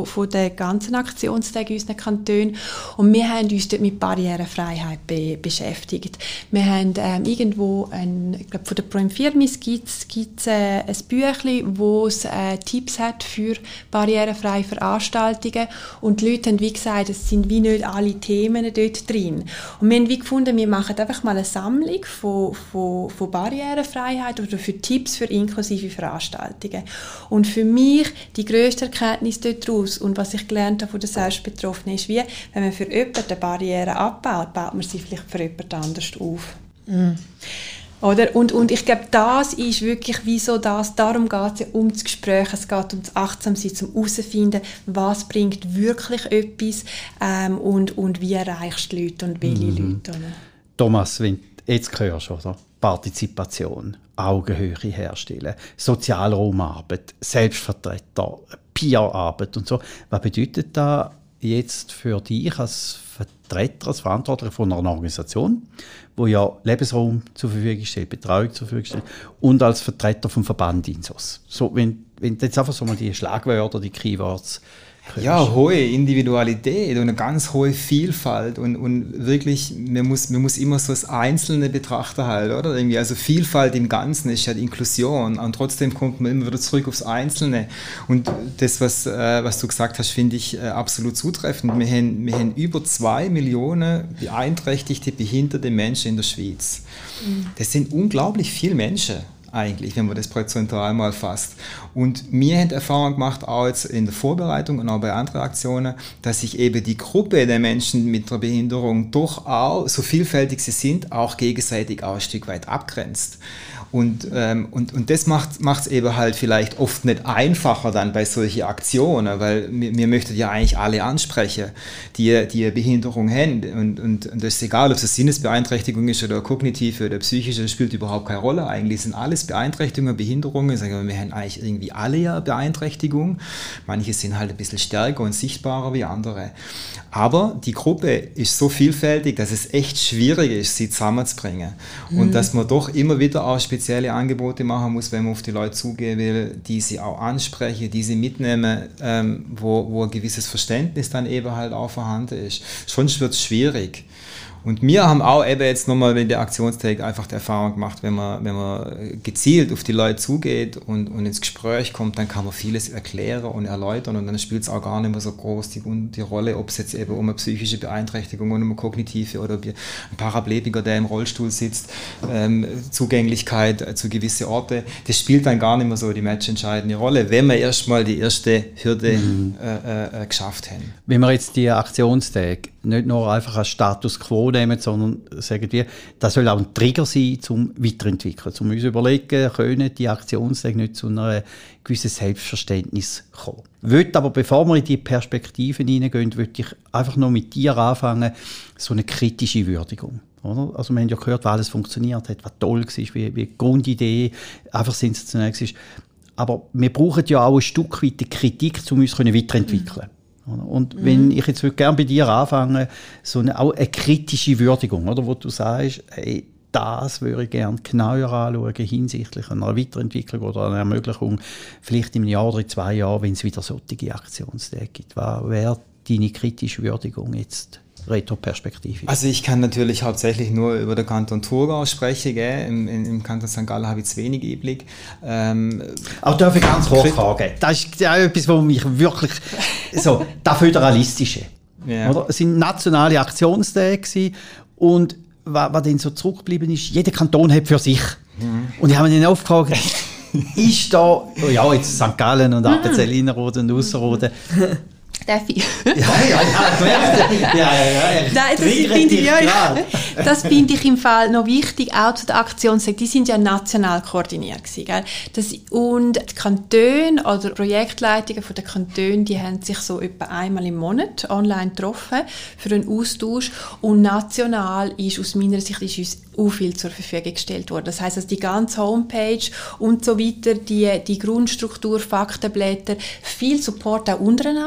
den ganzen Aktionstag in unseren Kantonen. Und wir haben uns dort mit Barrierefreiheit be- beschäftigt. Wir haben ähm, irgendwo, ein, ich glaube von der Proinfirmis gibt es äh, ein Büchlein, wo es äh, Tipps hat für barrierefreie Veranstaltungen. Und die Leute haben wie gesagt, es sind wie nicht alle Themen dort drin. Und wir haben wie gefunden, wir machen einfach mal eine Sammlung von, von, von Barrierefreiheit oder für Tipps für inklusive Veranstaltungen. Und für mich die grösste Erkenntnis daraus und was ich gelernt habe von den Selbstbetroffenen ist, wie, wenn man für jemanden Barrieren abbaut, baut man sie vielleicht für jemand anders auf. Mhm. Oder? Und, und ich glaube, das ist wirklich wie so das, darum geht es ja um das Gespräch, es geht um das Achtsamsein, um herauszufinden, was bringt wirklich etwas ähm, und, und wie erreichst du die Leute und welche mhm. Leute. Oder? Thomas, wenn du jetzt hörst, oder? Partizipation, Augenhöhe herstellen, Sozialraumarbeit, Selbstvertreter, Peerarbeit und so. Was bedeutet das jetzt für dich als Vertreter, als Verantwortlicher von einer Organisation, wo ja Lebensraum zur Verfügung stellt, Betreuung zur Verfügung stellt und als Vertreter vom Verband INSOS? So, wenn, wenn du jetzt einfach so mal die Schlagwörter, die Keywords Ja, hohe Individualität und eine ganz hohe Vielfalt und, und wirklich, man muss, man muss immer so das Einzelne betrachten halt, oder? Irgendwie, also Vielfalt im Ganzen ist ja die Inklusion und trotzdem kommt man immer wieder zurück aufs Einzelne. Und das, was, äh, was du gesagt hast, finde ich äh, absolut zutreffend. Wir haben, wir haben über zwei Millionen beeinträchtigte, behinderte Menschen in der Schweiz. Mhm. Das sind unglaublich viele Menschen. Eigentlich, wenn man das prozentual mal fasst. Und wir haben Erfahrung gemacht, auch jetzt in der Vorbereitung und auch bei anderen Aktionen, dass sich eben die Gruppe der Menschen mit der Behinderung doch auch, so vielfältig sie sind, auch gegenseitig auch ein Stück weit abgrenzt. Und, ähm, und, und das macht es eben halt vielleicht oft nicht einfacher dann bei solchen Aktionen, weil wir, wir möchten ja eigentlich alle ansprechen, die, die eine Behinderung haben. Und, und, und das ist egal, ob es eine Sinnesbeeinträchtigung ist oder kognitive oder psychische, das spielt überhaupt keine Rolle. Eigentlich sind alles Beeinträchtigungen, Behinderungen. Sagen wir, wir haben eigentlich irgendwie alle ja Beeinträchtigung. Manche sind halt ein bisschen stärker und sichtbarer wie andere. Aber die Gruppe ist so vielfältig, dass es echt schwierig ist, sie zusammenzubringen. Mhm. Und dass man doch immer wieder auch spezielle Angebote machen muss, wenn man auf die Leute zugehen will, die sie auch ansprechen, die sie mitnehmen, ähm, wo, wo ein gewisses Verständnis dann eben halt auch vorhanden ist. Sonst wird es schwierig. Und wir haben auch eben jetzt nochmal in der Aktionstag einfach die Erfahrung gemacht, wenn man, wenn man gezielt auf die Leute zugeht und, und ins Gespräch kommt, dann kann man vieles erklären und erläutern und dann spielt es auch gar nicht mehr so groß die, die Rolle, ob es jetzt eben um eine psychische Beeinträchtigung oder um eine kognitive oder ein Paraplegiker, der im Rollstuhl sitzt, ähm, Zugänglichkeit zu gewissen Orten, das spielt dann gar nicht mehr so die matchentscheidende Rolle, wenn wir erstmal die erste Hürde mhm. äh, äh, geschafft haben. Wenn wir jetzt die Aktionstage nicht nur einfach als Status quo nehmen, sondern sagen wir, das soll auch ein Trigger sein zum Weiterentwickeln, zum uns überlegen, können die Aktionstage nicht zu einem gewissen Selbstverständnis kommen. Ich würde aber, bevor wir in die Perspektiven hineingehen, würde ich einfach noch mit dir anfangen, so eine kritische Würdigung. Oder? Also wir haben ja gehört, was alles funktioniert hat, was toll war, wie, wie die Grundidee einfach sensationell war. Aber wir brauchen ja auch ein Stück weit die Kritik, um uns weiterentwickeln zu können. Und mhm. wenn ich jetzt gerne bei dir anfange, so eine, auch eine kritische Würdigung, oder, wo du sagst, hey, das würde ich gerne genauer anschauen hinsichtlich einer Weiterentwicklung oder einer Ermöglichung, vielleicht im Jahr oder in zwei Jahren, wenn es wieder solche Aktionstage gibt. Was wäre deine kritische Würdigung jetzt? Retroperspektive. Also ich kann natürlich hauptsächlich nur über den Kanton Thurgau sprechen, gell? Im, im, im Kanton Sankt Gallen habe ich zu wenig Einblick. Ähm, Auch darf ich ganz hoch fragen. Das ist ja etwas, was mich wirklich so, das Föderalistische. Yeah. Oder? Es sind nationale Aktionstage gewesen, und was, was dann so zurückgeblieben ist, jeder Kanton hat für sich. Mhm. Und ich habe mich dann oft gefragt, ist da, oh ja, jetzt Sankt Gallen und Appenzell Innerrhoden und Ausserrhoden, Darf ich? Ja, ja, ja, ja, ja, ja. Nein, das finde ich, ja, das finde ich im Fall noch wichtig, auch zu der Aktionstag. Die sind ja national koordiniert gewesen, gell? Das, und die Kantone oder Projektleitungen von den Kantonen, die haben sich so etwa einmal im Monat online getroffen für einen Austausch, und national ist aus meiner Sicht ist uns auch viel zur Verfügung gestellt worden. Das heisst, also die ganze Homepage und so weiter, die, die Grundstruktur, Faktenblätter, viel Support auch untereinander, oder? Es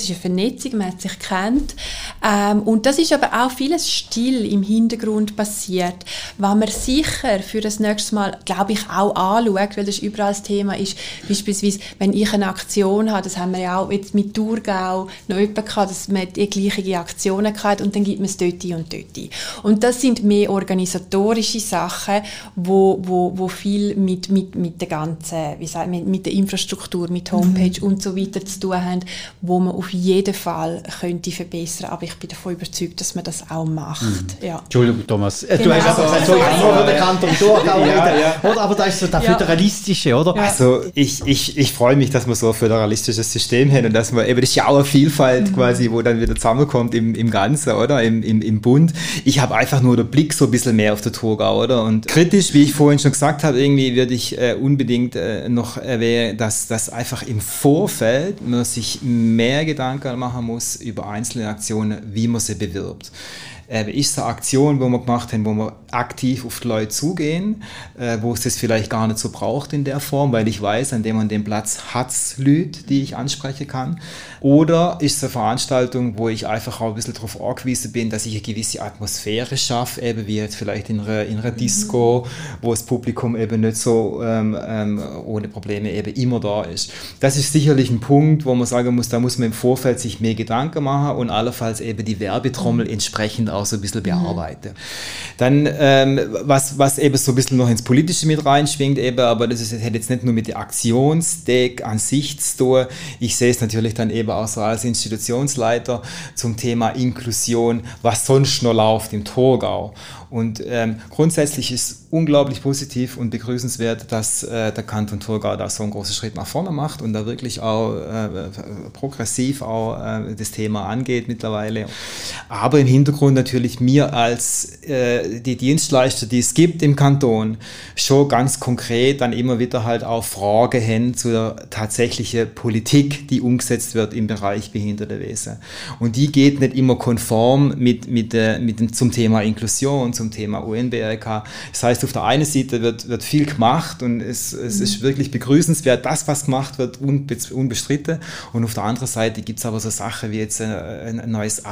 ist eine Vernetzung, man hat sich kennt. Ähm, und das ist aber auch vieles still im Hintergrund passiert, was man sicher für das nächste Mal, glaube ich, auch anschaut, weil das überall das Thema ist. Beispielsweise, wenn ich eine Aktion habe, das haben wir ja auch jetzt mit Thurgau noch jemanden gehabt, dass man die gleichen Aktionen hatte und dann gibt man es dort und dort ein. Und das sind mehr organisatorische Sachen, wo, wo, wo viel mit, mit, mit der ganzen, wie sagt man, mit der Infrastruktur, mit Homepage mhm. und so weiter zu tun haben, wo man auf jeden Fall könnte verbessern. Aber ich bin davon überzeugt, dass man das auch macht. Mhm. Ja. Entschuldigung, Thomas. Äh, genau. Du hast einfach gesagt, so, ich kann nur den Kanton Thurgau ja, ja. Oder? Aber das ist so das ja. Föderalistische, oder? Ja. Also ich, ich, ich freue mich, dass wir so ein föderalistisches System haben und dass wir, eben, das ist ja auch eine Vielfalt mhm. quasi, wo dann wieder zusammenkommt im, im Ganzen, oder? Im, im, im Bund. Ich habe einfach nur den Blick so ein bisschen mehr auf den Thurgau, oder? Und kritisch, wie ich vorhin schon gesagt habe, irgendwie würde ich äh, unbedingt äh, noch erwähnen, dass, dass einfach im Vorfeld man sich mehr Gedanken machen muss über einzelne Aktionen, wie man sie bewirbt. Äh, ist es eine Aktion, wo wir gemacht haben, wo wir aktiv auf die Leute zugehen, äh, wo es das vielleicht gar nicht so braucht in der Form, weil ich weiß, an dem und dem Platz hat es Leute, die ich ansprechen kann. Oder ist es eine Veranstaltung, wo ich einfach auch ein bisschen darauf angewiesen bin, dass ich eine gewisse Atmosphäre schaffe, eben wie jetzt vielleicht in einer, in einer Disco, wo das Publikum eben nicht so ähm, ähm, ohne Probleme eben immer da ist. Das ist sicherlich ein Punkt, wo man sagen muss, da muss man im Vorfeld sich mehr Gedanken machen und allenfalls eben die Werbetrommel entsprechend auch so ein bisschen bearbeiten. Dann, ähm, was, was eben so ein bisschen noch ins Politische mit reinschwingt, eben, aber das ist, das hat jetzt nicht nur mit der Aktionsdeck an sich zu tun. Ich sehe es natürlich dann eben auch so als Institutionsleiter zum Thema Inklusion, was sonst noch läuft im Thurgau. Und ähm, grundsätzlich ist unglaublich positiv und begrüßenswert, dass äh, der Kanton Thurgau da so einen großen Schritt nach vorne macht und da wirklich auch äh, progressiv auch äh, das Thema angeht mittlerweile. Aber im Hintergrund natürlich mir als äh, die Dienstleister, die es gibt im Kanton, schon ganz konkret dann immer wieder halt auch Fragen hin zur tatsächlichen Politik, die umgesetzt wird im Bereich Behindertenwesen. Und die geht nicht immer konform mit, mit, äh, mit dem, zum Thema Inklusion, zum Thema U N B R K. Das heißt, auf der einen Seite wird, wird viel gemacht und es, es ist wirklich begrüßenswert, das, was gemacht wird, unbe- unbestritten. Und auf der anderen Seite gibt es aber so Sachen wie jetzt ein, ein neues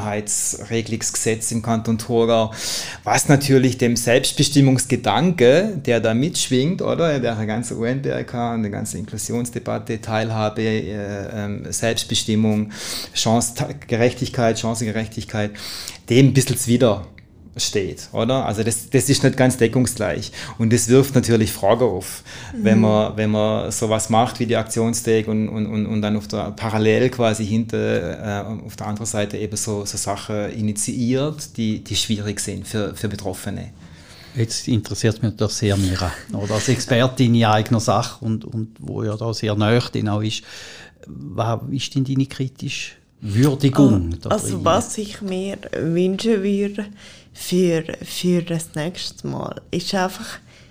Abwesenheitsregelungsgesetz im Kanton Thurgau, was natürlich dem Selbstbestimmungsgedanke, der da mitschwingt, oder, der ganze U N B R K und die ganze Inklusionsdebatte, Teilhabe, äh, Selbstbestimmung, Chance, Gerechtigkeit, Chancengerechtigkeit, dem ein bisschen zuwider steht, oder? Also das, das ist nicht ganz deckungsgleich und das wirft natürlich Fragen auf, mhm. wenn man wenn man sowas macht wie die Aktionstag und, und, und, und dann auf der parallel quasi hinter äh, auf der anderen Seite eben so, so Sachen initiiert, die, die schwierig sind für, für Betroffene. Jetzt interessiert mich doch sehr, Mira, oder als Expertin in eigener Sache und, und wo ja da sehr nahe auch ist. Was ist denn deine kritische Würdigung? Oh, also was ich mir wünschen würde für, für das nächste Mal, ist einfach,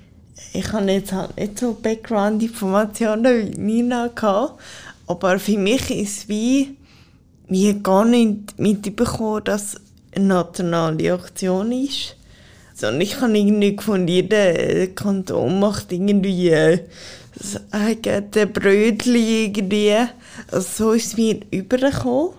ich habe jetzt halt nicht so Background-Informationen wie Nina gehabt, aber für mich ist es wie, wie gar nicht mitbekommen, dass es eine nationale Aktion ist. Sondern ich habe irgendwie gefunden, jeder Kanton macht irgendwie äh, das eigene Brötchen irgendwie. Also so ist es mir übergekommen.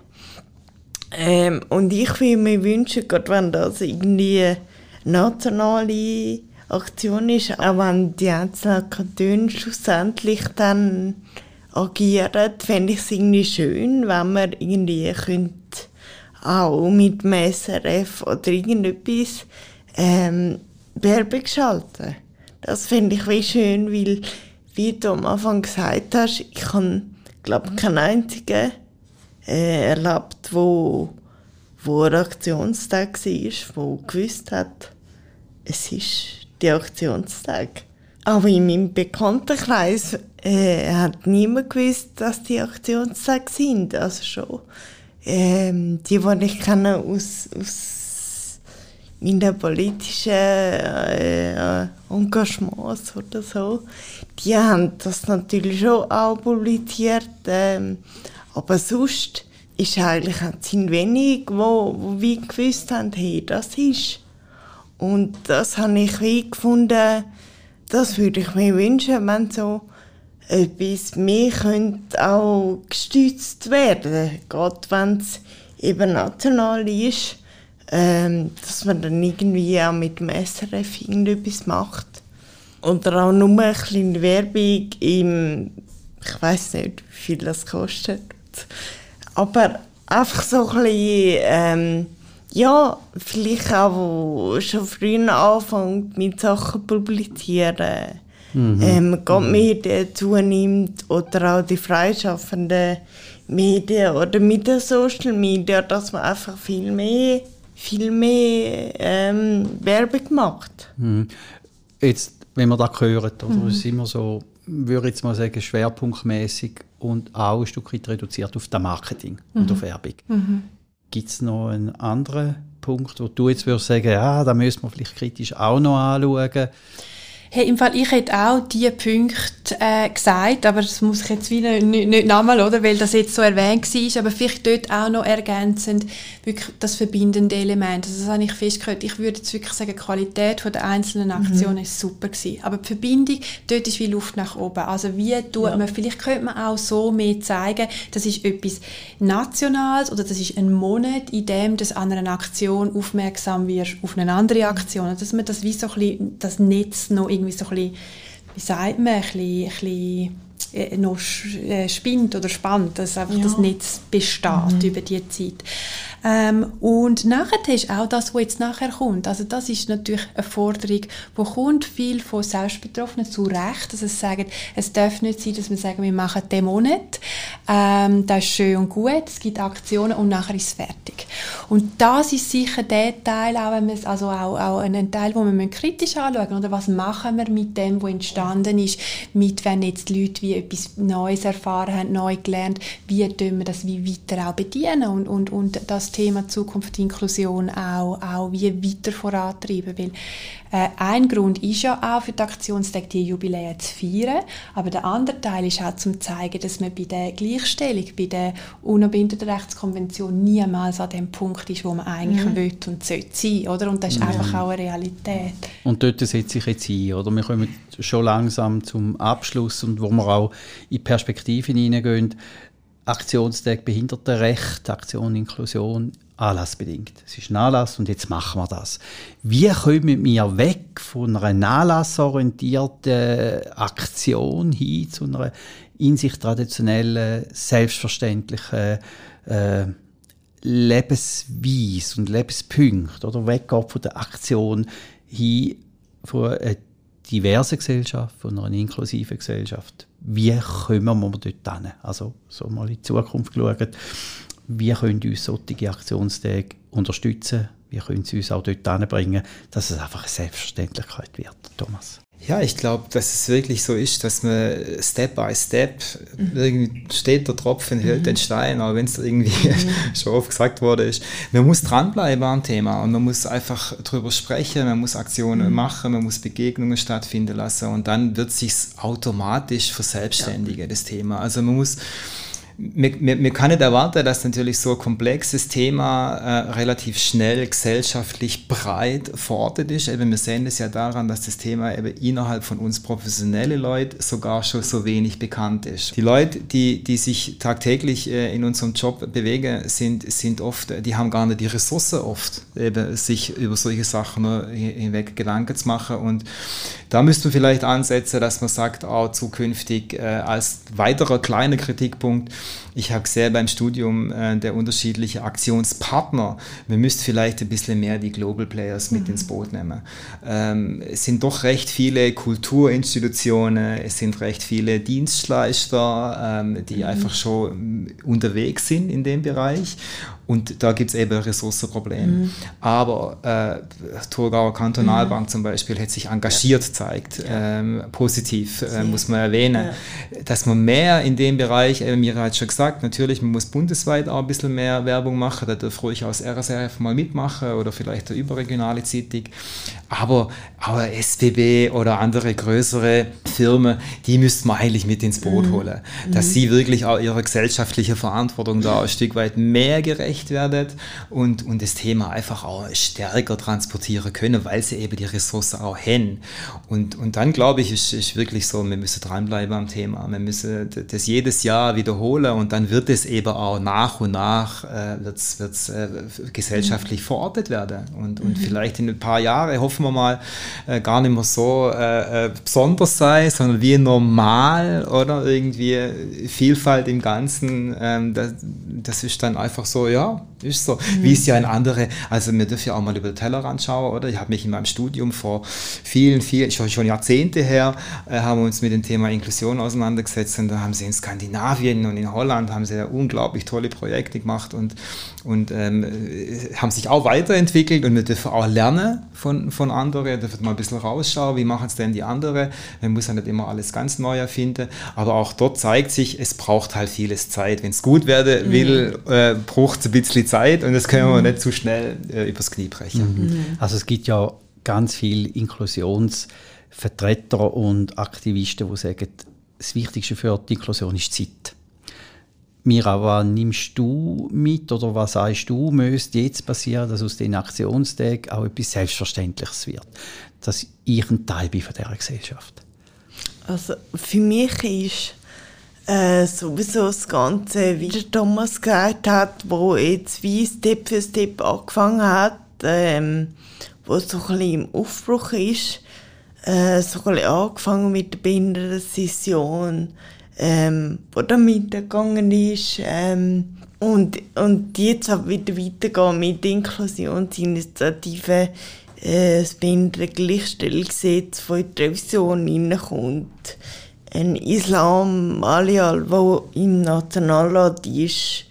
Ähm, und ich würde mir wünschen, gerade wenn das irgendwie eine nationale Aktion ist, auch wenn die einzelnen Kantone schlussendlich dann agieren, fände ich es irgendwie schön, wenn man irgendwie könnte auch mit dem S R F oder irgendetwas ähm, Werbung schalten. Das fände ich wie schön, weil, wie du am Anfang gesagt hast, ich habe, glaube keinen einzigen äh, erlebt, wo, wo ein Aktionstag war, wo gewusst hat, es ist der Aktionstag. Aber in meinem Bekanntenkreis äh, hat niemand gewusst, dass die Aktionstage sind. Also schon ähm, die, die ich kenne aus, aus meinen politischen äh, Engagements oder so, die haben das natürlich schon auch publiziert. Ähm, aber sonst ist eigentlich, sind wenig, wo, wo wir gewusst haben, hey, das ist. Und das habe ich wie gefunden, das würde ich mir wünschen, wenn so etwas mehr könnte auch gestützt werden, gerade wenn es eben national ist, ähm, dass man dann irgendwie auch mit dem S R F irgendetwas macht. Oder auch nur eine kleine Werbung im, ich weiss nicht, wie viel das kostet. Aber einfach so ein bisschen, ähm, ja, vielleicht auch, wo schon früher anfängt mit Sachen publizieren. Mhm. Ähm, gerade mhm. Medien zunimmt oder auch die freischaffenden Medien oder mit den Social Media, dass man einfach viel mehr, viel mehr ähm, Werbung macht. Mhm. Jetzt, wenn wir das hören, oder, mhm. ist immer so, würde ich jetzt mal sagen, schwerpunktmäßig und auch ein Stück weit reduziert auf das Marketing mhm. und auf Werbung. Mhm. Gibt es noch einen anderen Punkt, wo du jetzt würdest sagen, ja, da müssen wir vielleicht kritisch auch noch anschauen? Hey, im Fall, ich hätte auch diese Punkte äh, gesagt, aber das muss ich jetzt wieder nicht, nicht nochmal, oder, weil das jetzt so erwähnt war, aber vielleicht dort auch noch ergänzend wirklich das verbindende Element. Also das habe ich festgehört. Ich würde jetzt wirklich sagen, die Qualität der einzelnen Aktionen mhm. ist super gewesen. Aber die Verbindung, dort ist wie Luft nach oben. Also wie tut ja. man, vielleicht könnte man auch so mehr zeigen, das ist etwas Nationales oder das ist ein Monat, in dem du an einer Aktion aufmerksam wirst auf eine andere Aktion. Also dass man das wie so ein bisschen, das Netz noch irgendwie so ein bisschen, wie sagt man, ein bisschen, ein bisschen äh, noch äh, spinnt oder spannt, dass einfach ja. das Netz besteht mhm. über die Zeit. Ähm, und nachher ist auch das, was jetzt nachher kommt. Also das ist natürlich eine Forderung, die kommt viel von Selbstbetroffenen zu Recht, dass sie sagen, es darf nicht sein, dass wir sagen, wir machen den Monat, ähm, das ist schön und gut, es gibt Aktionen und nachher ist es fertig. Und das ist sicher der Teil, auch, wenn wir, also auch, auch ein Teil, wo wir kritisch anschauen müssen, oder was machen wir mit dem, was entstanden ist, mit, wenn jetzt die Leute wie etwas Neues erfahren haben, neu gelernt, wie tun wir das wie weiter auch bedienen und, und, und das Thema Zukunft Inklusion auch, auch wie weiter vorantreiben, weil äh, ein Grund ist ja auch für die Aktionstage die Jubiläen zu feiern, aber der andere Teil ist auch zum zeigen, dass man bei der Gleichstellung, bei der UNO Behindertenrechtskonvention niemals an dem Punkt ist, wo man eigentlich mhm. will und sollte sein, oder? Und das ist mhm. einfach auch eine Realität. Und dort setze ich jetzt ein, oder? Wir kommen schon langsam zum Abschluss und wo wir auch in Perspektiven hineingehen. Aktionstag Behindertenrecht, Aktion Inklusion, anlassbedingt. Es ist ein Anlass und jetzt machen wir das. Wie kommen wir weg von einer anlassorientierten Aktion hin zu einer in sich traditionellen, selbstverständlichen äh, Lebensweise und Lebenspunkt, oder weggeht von der Aktion hin von einer diversen Gesellschaft, von einer inklusiven Gesellschaft. Wie kommen wir dort hin? Also so mal in die Zukunft geschaut. Wie können uns solche Aktionstage unterstützen? Wie können sie uns auch dort hinbringen, dass es einfach eine Selbstverständlichkeit wird, Thomas? Ja, ich glaube, dass es wirklich so ist, dass man Step by Step, mhm. irgendwie steht der Tropfen, hält mhm. den Stein, aber wenn es irgendwie mhm. schon oft gesagt worden ist, man muss dranbleiben am Thema und man muss einfach drüber sprechen, man muss Aktionen mhm. machen, man muss Begegnungen stattfinden lassen und dann wird es sich automatisch verselbstständigen, ja. das Thema. Also man muss Man kann nicht erwarten, dass natürlich so ein komplexes Thema äh, relativ schnell gesellschaftlich breit verortet ist. Eben, wir sehen das ja daran, dass das Thema eben innerhalb von uns professionelle Leute sogar schon so wenig bekannt ist. Die Leute, die, die sich tagtäglich äh, in unserem Job bewegen, sind, sind oft, die haben gar nicht die Ressourcen oft, eben, sich über solche Sachen hinweg Gedanken zu machen. Und da müsste man vielleicht ansetzen, dass man sagt, auch zukünftig äh, als weiterer kleiner Kritikpunkt, ich habe gesehen beim Studium äh, der unterschiedlichen Aktionspartner, man müsste vielleicht ein bisschen mehr die Global Players mit mhm. ins Boot nehmen. Ähm, es sind doch recht viele Kulturinstitutionen, es sind recht viele Dienstleister, ähm, die mhm. einfach schon unterwegs sind in dem Bereich. Und da gibt es eben Ressourcenprobleme. Mhm. Aber äh, Thurgauer Kantonalbank mhm. zum Beispiel hat sich engagiert gezeigt, ja. ähm, positiv äh, muss man erwähnen, ja. dass man mehr in dem Bereich, äh, Mira hat schon gesagt, natürlich, man muss bundesweit auch ein bisschen mehr Werbung machen, da darf ruhig aus R S R F mal mitmachen oder vielleicht eine überregionale Zeitung, aber auch S B B oder andere größere Firmen, die müsste man eigentlich mit ins Boot mhm. holen, dass mhm. sie wirklich auch ihrer gesellschaftlichen Verantwortung da ein Stück weit mehr gerecht gerecht werden und, und das Thema einfach auch stärker transportieren können, weil sie eben die Ressourcen auch haben. Und, und dann glaube ich, ist, ist wirklich so, wir müssen dranbleiben am Thema. Wir müssen das jedes Jahr wiederholen und dann wird es eben auch nach und nach äh, wird's, wird's, äh, gesellschaftlich mhm. verortet werden. Und, und mhm. vielleicht in ein paar Jahren, hoffen wir mal, äh, gar nicht mehr so äh, besonders sein, sondern wie normal oder irgendwie Vielfalt im Ganzen. Ähm, das, das ist dann einfach so, ja, ist so. Mhm. Wie es ja in andere, also wir dürfen ja auch mal über den Tellerrand schauen, oder? Ich habe mich in meinem Studium vor vielen, vielen, schon, schon Jahrzehnte her, äh, haben wir uns mit dem Thema Inklusion auseinandergesetzt und da haben sie in Skandinavien und in Holland haben sie ja unglaublich tolle Projekte gemacht und, und ähm, haben sich auch weiterentwickelt und wir dürfen auch lernen von, von anderen, wir dürfen mal ein bisschen rausschauen, wie machen es denn die anderen, man muss ja nicht immer alles ganz neu erfinden, aber auch dort zeigt sich, es braucht halt vieles Zeit, wenn es gut werden will, mhm. äh, braucht es ein bisschen Zeit und das können wir mhm. nicht zu schnell äh, übers Knie brechen. Mhm. Also es gibt ja ganz viele Inklusionsvertreter und Aktivisten, die sagen, das Wichtigste für die Inklusion ist Zeit. Mira, was nimmst du mit oder was sagst du, müsste jetzt passieren, dass aus den Aktionstagen auch etwas Selbstverständliches wird? Dass ich ein Teil bin von dieser Gesellschaft. Also für mich ist äh, sowieso das Ganze, wie der Thomas gesagt hat, wo jetzt wie Step für Step angefangen hat, ähm, wo so ein bisschen im Aufbruch ist, äh, so ein bisschen angefangen mit der Behindertensession, ähm, wo dann mitgegangen ist, ähm, und, und jetzt auch wieder weitergehen mit der Inklusionsinitiative, äh, das Behindertengleichstellungsgesetz, das in die Revision hineinkommt, ein Islam Alial, der im Nationalrat ist,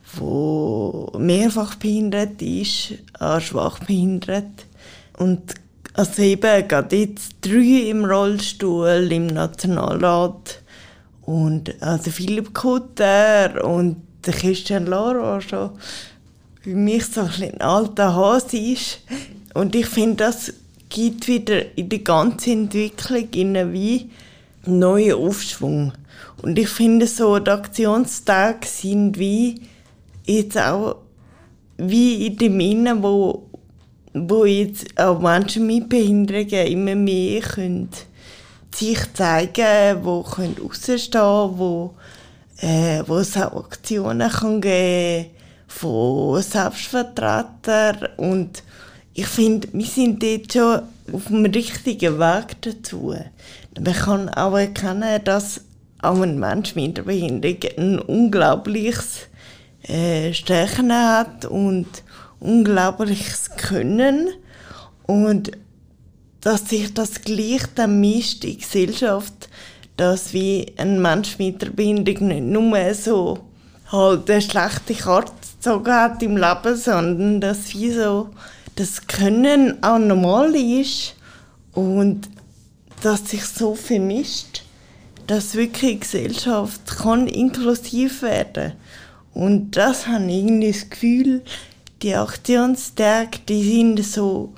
der mehrfach behindert ist, auch schwach behindert. Und also eben gerade jetzt drei im Rollstuhl im Nationalrat. Und also Philipp Kutter und der Christian Lara schon für mich so ein alter Hase ist. Und ich finde, das gibt wieder in die ganze Entwicklung in wie neuen Aufschwung. Und ich finde so, die Aktionstage sind wie jetzt auch wie in dem Innen, wo, wo jetzt auch Menschen mit Behinderungen immer mehr können sich zeigen, wo können rausstehen, wo, äh, wo es auch Aktionen kann geben von Selbstvertretern. Und ich finde, wir sind dort schon auf dem richtigen Weg dazu. Man kann auch erkennen, dass auch ein Mensch mit einer Behinderung ein unglaubliches äh, Stärken hat und unglaubliches Können. Und dass sich das gleich dann mischt in die Gesellschaft, dass wie ein Mensch mit einer Behinderung nicht nur so halt eine schlechte Karte gezogen hat im Leben, sondern dass wie so das Können auch normal ist und dass sich so vermischt, dass wirklich die Gesellschaft kann inklusiv werden. Und das habe ich irgendwie das Gefühl, die Aktionstage, die sind so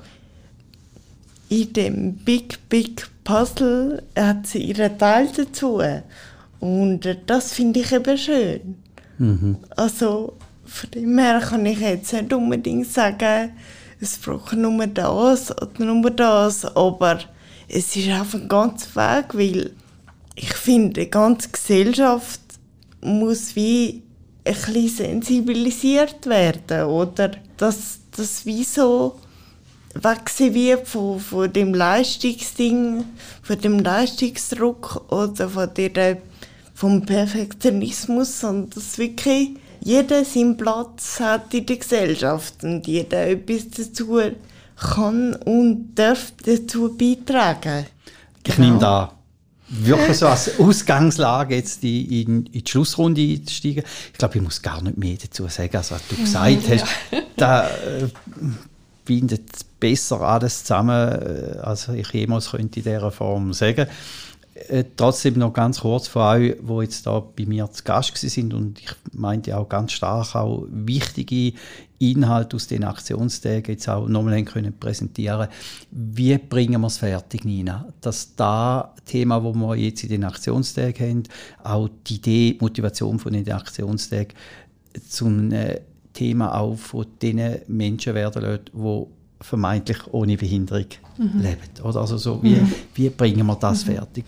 in dem Big, Big Puzzle, hat sie ihren Teil dazu. Und das finde ich eben schön. Mhm. Also von dem her kann ich jetzt nicht unbedingt sagen, es braucht nur das oder nur das, aber es ist auf einem ganzen Weg, weil ich finde, die ganze Gesellschaft muss wie ein bisschen sensibilisiert werden, oder? Dass das wie so weggesehen wird von, von dem Leistungsding, von dem Leistungsdruck oder von der, vom Perfektionismus, und dass wirklich jeder seinen Platz hat in der Gesellschaft und jeder etwas dazu kann und darf dazu beitragen. Ich genau. nehme da wirklich so als Ausgangslage jetzt in, in, in die Schlussrunde einzusteigen. Ich glaube, ich muss gar nicht mehr dazu sagen, als was du gesagt hast. Ja. Da äh, bindet besser alles zusammen, als ich jemals könnte in dieser Form sagen. Äh, trotzdem noch ganz kurz von euch, die jetzt da bei mir zu Gast sind, und ich meinte auch ganz stark auch wichtige Inhalte aus den Aktionstagen jetzt auch nochmal können präsentieren. Wie bringen wir es fertig, Nina? Dass das Thema, das wir jetzt in den Aktionstagen haben, auch die Idee, die Motivation von den Aktionstagen zum äh, Thema auch von den Menschen werden lässt, die vermeintlich ohne Behinderung mhm. leben. Oder? Also so, wie, mhm. wie bringen wir das mhm. fertig?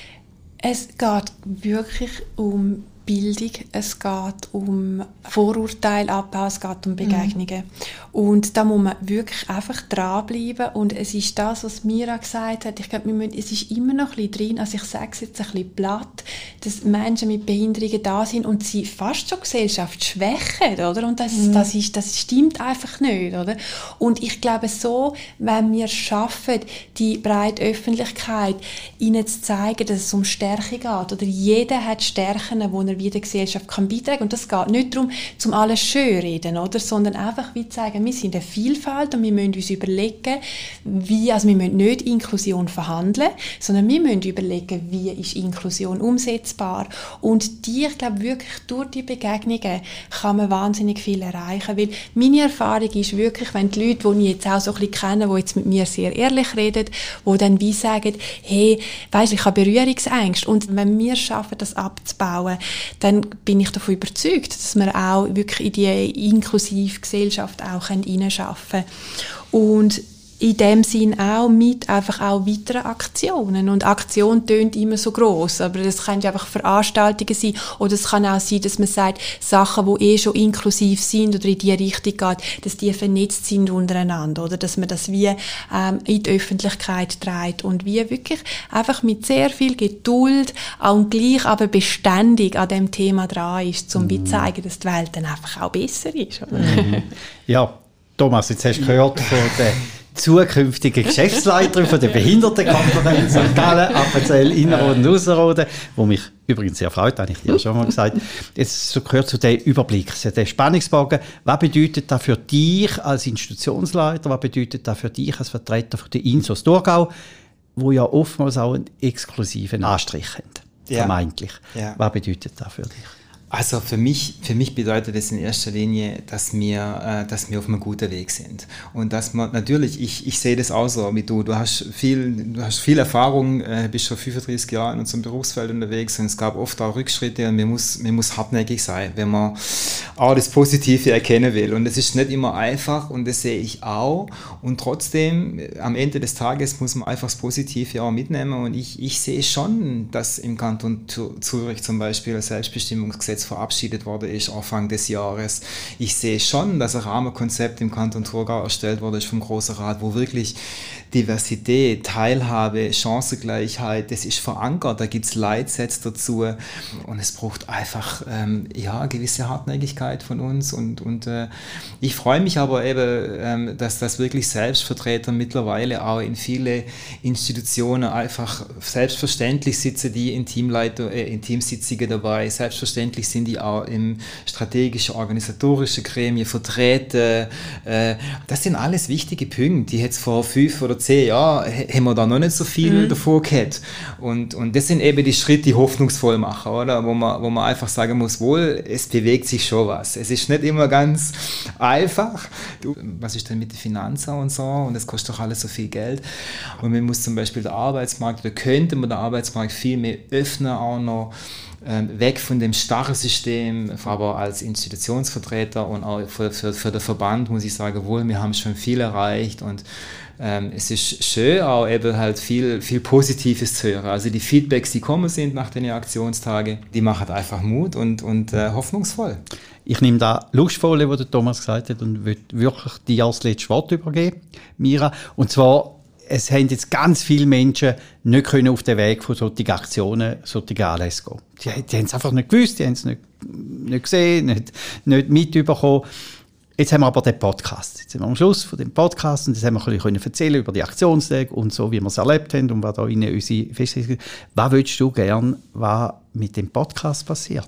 Es geht wirklich um Bildung, es geht um Vorurteilabbau, es geht um Begegnungen. Mhm. Und da muss man wirklich einfach dranbleiben. Und es ist das, was Mira gesagt hat. Ich glaube, wir müssen, es ist immer noch ein bisschen drin, also ich sage es jetzt ein bisschen platt, dass Menschen mit Behinderungen da sind und sie fast schon Gesellschaft schwächen, oder? Und das, mhm. das, ist, das stimmt einfach nicht, oder? Und ich glaube, so, wenn wir es schaffen, die breite Öffentlichkeit ihnen zu zeigen, dass es um Stärke geht, oder jeder hat Stärken, die er wie der Gesellschaft kann beitragen kann. Und das geht nicht darum, zum alles schön reden, oder? Sondern einfach wie zu sagen, wir sind eine Vielfalt und wir müssen uns überlegen, wie, also wir müssen nicht Inklusion verhandeln, sondern wir müssen überlegen, wie ist Inklusion umsetzbar. Und die, ich glaube wirklich, durch die Begegnungen kann man wahnsinnig viel erreichen, weil meine Erfahrung ist wirklich, wenn die Leute, die ich jetzt auch so ein bisschen kenne, die jetzt mit mir sehr ehrlich reden, die dann wie sagen, hey, weisst, ich habe Berührungsängste, und wenn wir schaffen, das abzubauen, dann bin ich davon überzeugt, dass wir auch wirklich in die inklusive Gesellschaft auch hineinschaffen können. Und in dem Sinn auch mit einfach auch weiteren Aktionen. Und Aktion tönt immer so gross, aber das können ja einfach Veranstaltungen sein. Oder es kann auch sein, dass man sagt, Sachen, die eh schon inklusiv sind oder in die Richtung geht, dass die vernetzt sind untereinander. Oder dass man das wie ähm, in die Öffentlichkeit trägt. Und wie wirklich einfach mit sehr viel Geduld und gleich aber beständig an dem Thema dran ist, um mhm. zu zeigen, dass die Welt dann einfach auch besser ist. Oder? Mhm. Ja, Thomas, jetzt hast du gehört von der zukünftige Geschäftsleiterin von der Behindertenkonferenz Sankt Gallen, Appenzell Innerrhoden und Ausserrhoden, wo mich übrigens sehr freut, habe ich dir schon mal gesagt. Jetzt gehört zu dem Überblick, zu dem Spannungsbogen. Was bedeutet das für dich als Institutionsleiter, was bedeutet das für dich als Vertreter von der INSOS Thurgau, wo ja oftmals auch einen exklusiven Anstrich haben, ja. vermeintlich. Ja. Was bedeutet das für dich? Also für mich, für mich bedeutet es in erster Linie, dass wir, äh, dass wir auf einem guten Weg sind. Und dass man, natürlich, ich, ich sehe das auch so wie du. Du hast viel, du hast viel Erfahrung, äh, bist schon fünfunddreißig Jahre in unserem Berufsfeld unterwegs, und es gab oft auch Rückschritte, und man muss, man muss hartnäckig sein, wenn man auch das Positive erkennen will. Und es ist nicht immer einfach, und das sehe ich auch. Und trotzdem, am Ende des Tages muss man einfach das Positive auch mitnehmen. Und ich, ich sehe schon, dass im Kanton Zürich zum Beispiel ein Selbstbestimmungsgesetz verabschiedet worden ist, Anfang des Jahres. Ich sehe schon, dass ein Rahmenkonzept im Kanton Thurgau erstellt worden ist vom Grossen Rat, wo wirklich Diversität, Teilhabe, Chancengleichheit, das ist verankert, da gibt es Leitsätze dazu, und es braucht einfach ähm, ja, gewisse Hartnäckigkeit von uns, und, und äh, ich freue mich aber eben, ähm, dass das wirklich Selbstvertreter mittlerweile auch in viele Institutionen einfach selbstverständlich sitzen, die in, Teamleiter, äh, in Teamsitzungen dabei, selbstverständlich sind die auch im strategischen, organisatorischen Gremien vertreten. Äh, das sind alles wichtige Punkte, die jetzt vor fünf oder zehn Jahren haben wir da noch nicht so viel mhm. davor gehabt. Und, und das sind eben die Schritte, die hoffnungsvoll machen, oder? Wo man, wo man einfach sagen muss, wohl, es bewegt sich schon was. Es ist nicht immer ganz einfach. Du, was ist denn mit den Finanzen und so? Und das kostet doch alles so viel Geld. Und man muss zum Beispiel den Arbeitsmarkt, oder könnte man den Arbeitsmarkt viel mehr öffnen auch noch, weg von dem starren System, aber als Institutionsvertreter und auch für, für, für den Verband muss ich sagen, wohl, wir haben schon viel erreicht, und ähm, es ist schön, auch eben halt viel, viel Positives zu hören. Also die Feedbacks, die kommen sind nach den Aktionstagen, die machen einfach Mut und, und äh, hoffnungsvoll. Ich nehme da lustvolle, was der Thomas gesagt hat, und will wirklich dir als letztes Wort übergeben, Mira. Und zwar, es haben jetzt ganz viele Menschen nicht können auf den Weg von solchen Aktionen, solchen Anlässen gehen. Die, die haben es einfach nicht gewusst, die haben es nicht, nicht gesehen, nicht, nicht mitbekommen. Jetzt haben wir aber den Podcast. Jetzt sind wir am Schluss von dem Podcast, und jetzt haben wir ein bisschen erzählen über die Aktionstage und so, wie wir es erlebt haben und was da in unsere Feststellungen. Was würdest du gern, was mit dem Podcast passiert?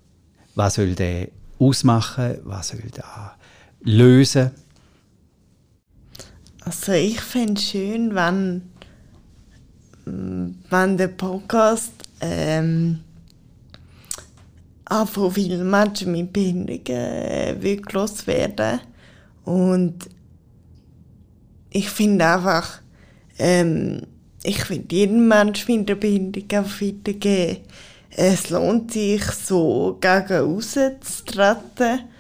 Was soll der ausmachen? Was soll der lösen? Also ich fände es schön, wenn, wenn der Podcast ähm, auch von vielen Menschen mit Behinderungen äh, wird gehört werden. Und ich finde einfach, ähm, ich finde jeden Menschen mit einer Behinderung auch weitergeben. Es lohnt sich, so gegen rauszutreten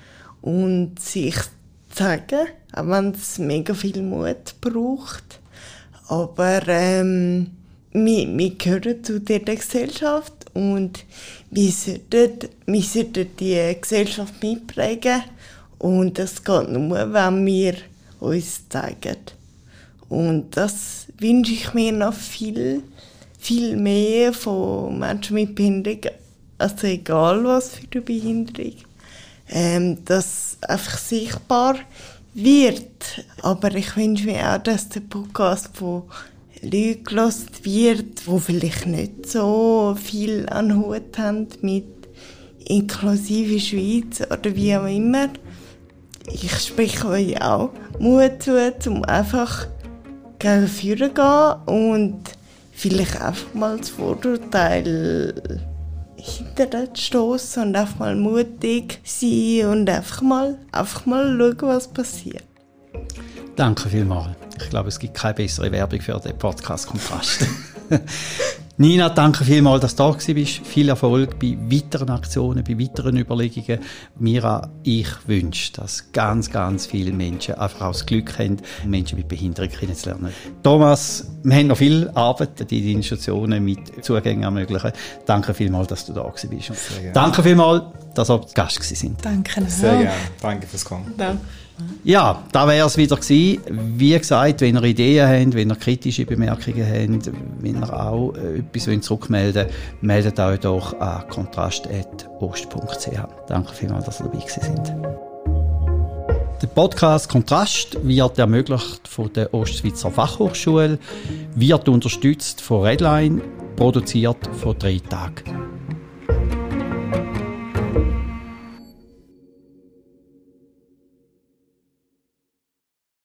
und sich zeigen, auch wenn es mega viel Mut braucht. Aber ähm, wir, wir gehören zu dieser Gesellschaft und wir sollten, wir sollten die Gesellschaft mitprägen. Und das geht nur, wenn wir uns zeigen. Und das wünsche ich mir noch viel, viel mehr von Menschen mit Behinderung. Also egal was für eine Behinderung. Ähm, dass einfach sichtbar wird. Aber ich wünsche mir auch, dass der Podcast von Leuten gehört wird, die vielleicht nicht so viel an den Hut haben mit inklusive Schweiz oder wie auch immer. Ich spreche euch auch Mut zu, um einfach gegen Führer gehen und vielleicht einfach mal das Vorurteil hinter zu stossen und einfach mal mutig sein und einfach mal, einfach mal schauen, was passiert. Danke vielmals. Ich glaube, es gibt keine bessere Werbung für den Podcast Kontrast. Nina, danke vielmals, dass du da bist. Viel Erfolg bei weiteren Aktionen, bei weiteren Überlegungen. Mira, ich wünsche, dass ganz, ganz viele Menschen einfach auch das Glück haben, Menschen mit Behinderung kennenzulernen. Thomas, wir haben noch viel Arbeit, die Institutionen mit Zugängen ermöglichen. Danke vielmals, dass du da bist. Danke vielmals, dass ihr Gast sind. Danke. Sehr gerne. Danke fürs Kommen. Danke. Ja, da wäre es wieder gewesen. Wie gesagt, wenn ihr Ideen habt, wenn ihr kritische Bemerkungen habt, wenn ihr auch äh, etwas zurückmelden wollt, meldet euch doch an kontrast at ost punkt c h. Danke vielmals, dass ihr dabei gewesen sind. Der Podcast Kontrast wird ermöglicht von der Ostschweizer Fachhochschule, wird unterstützt von Redline, produziert von drei Tagen.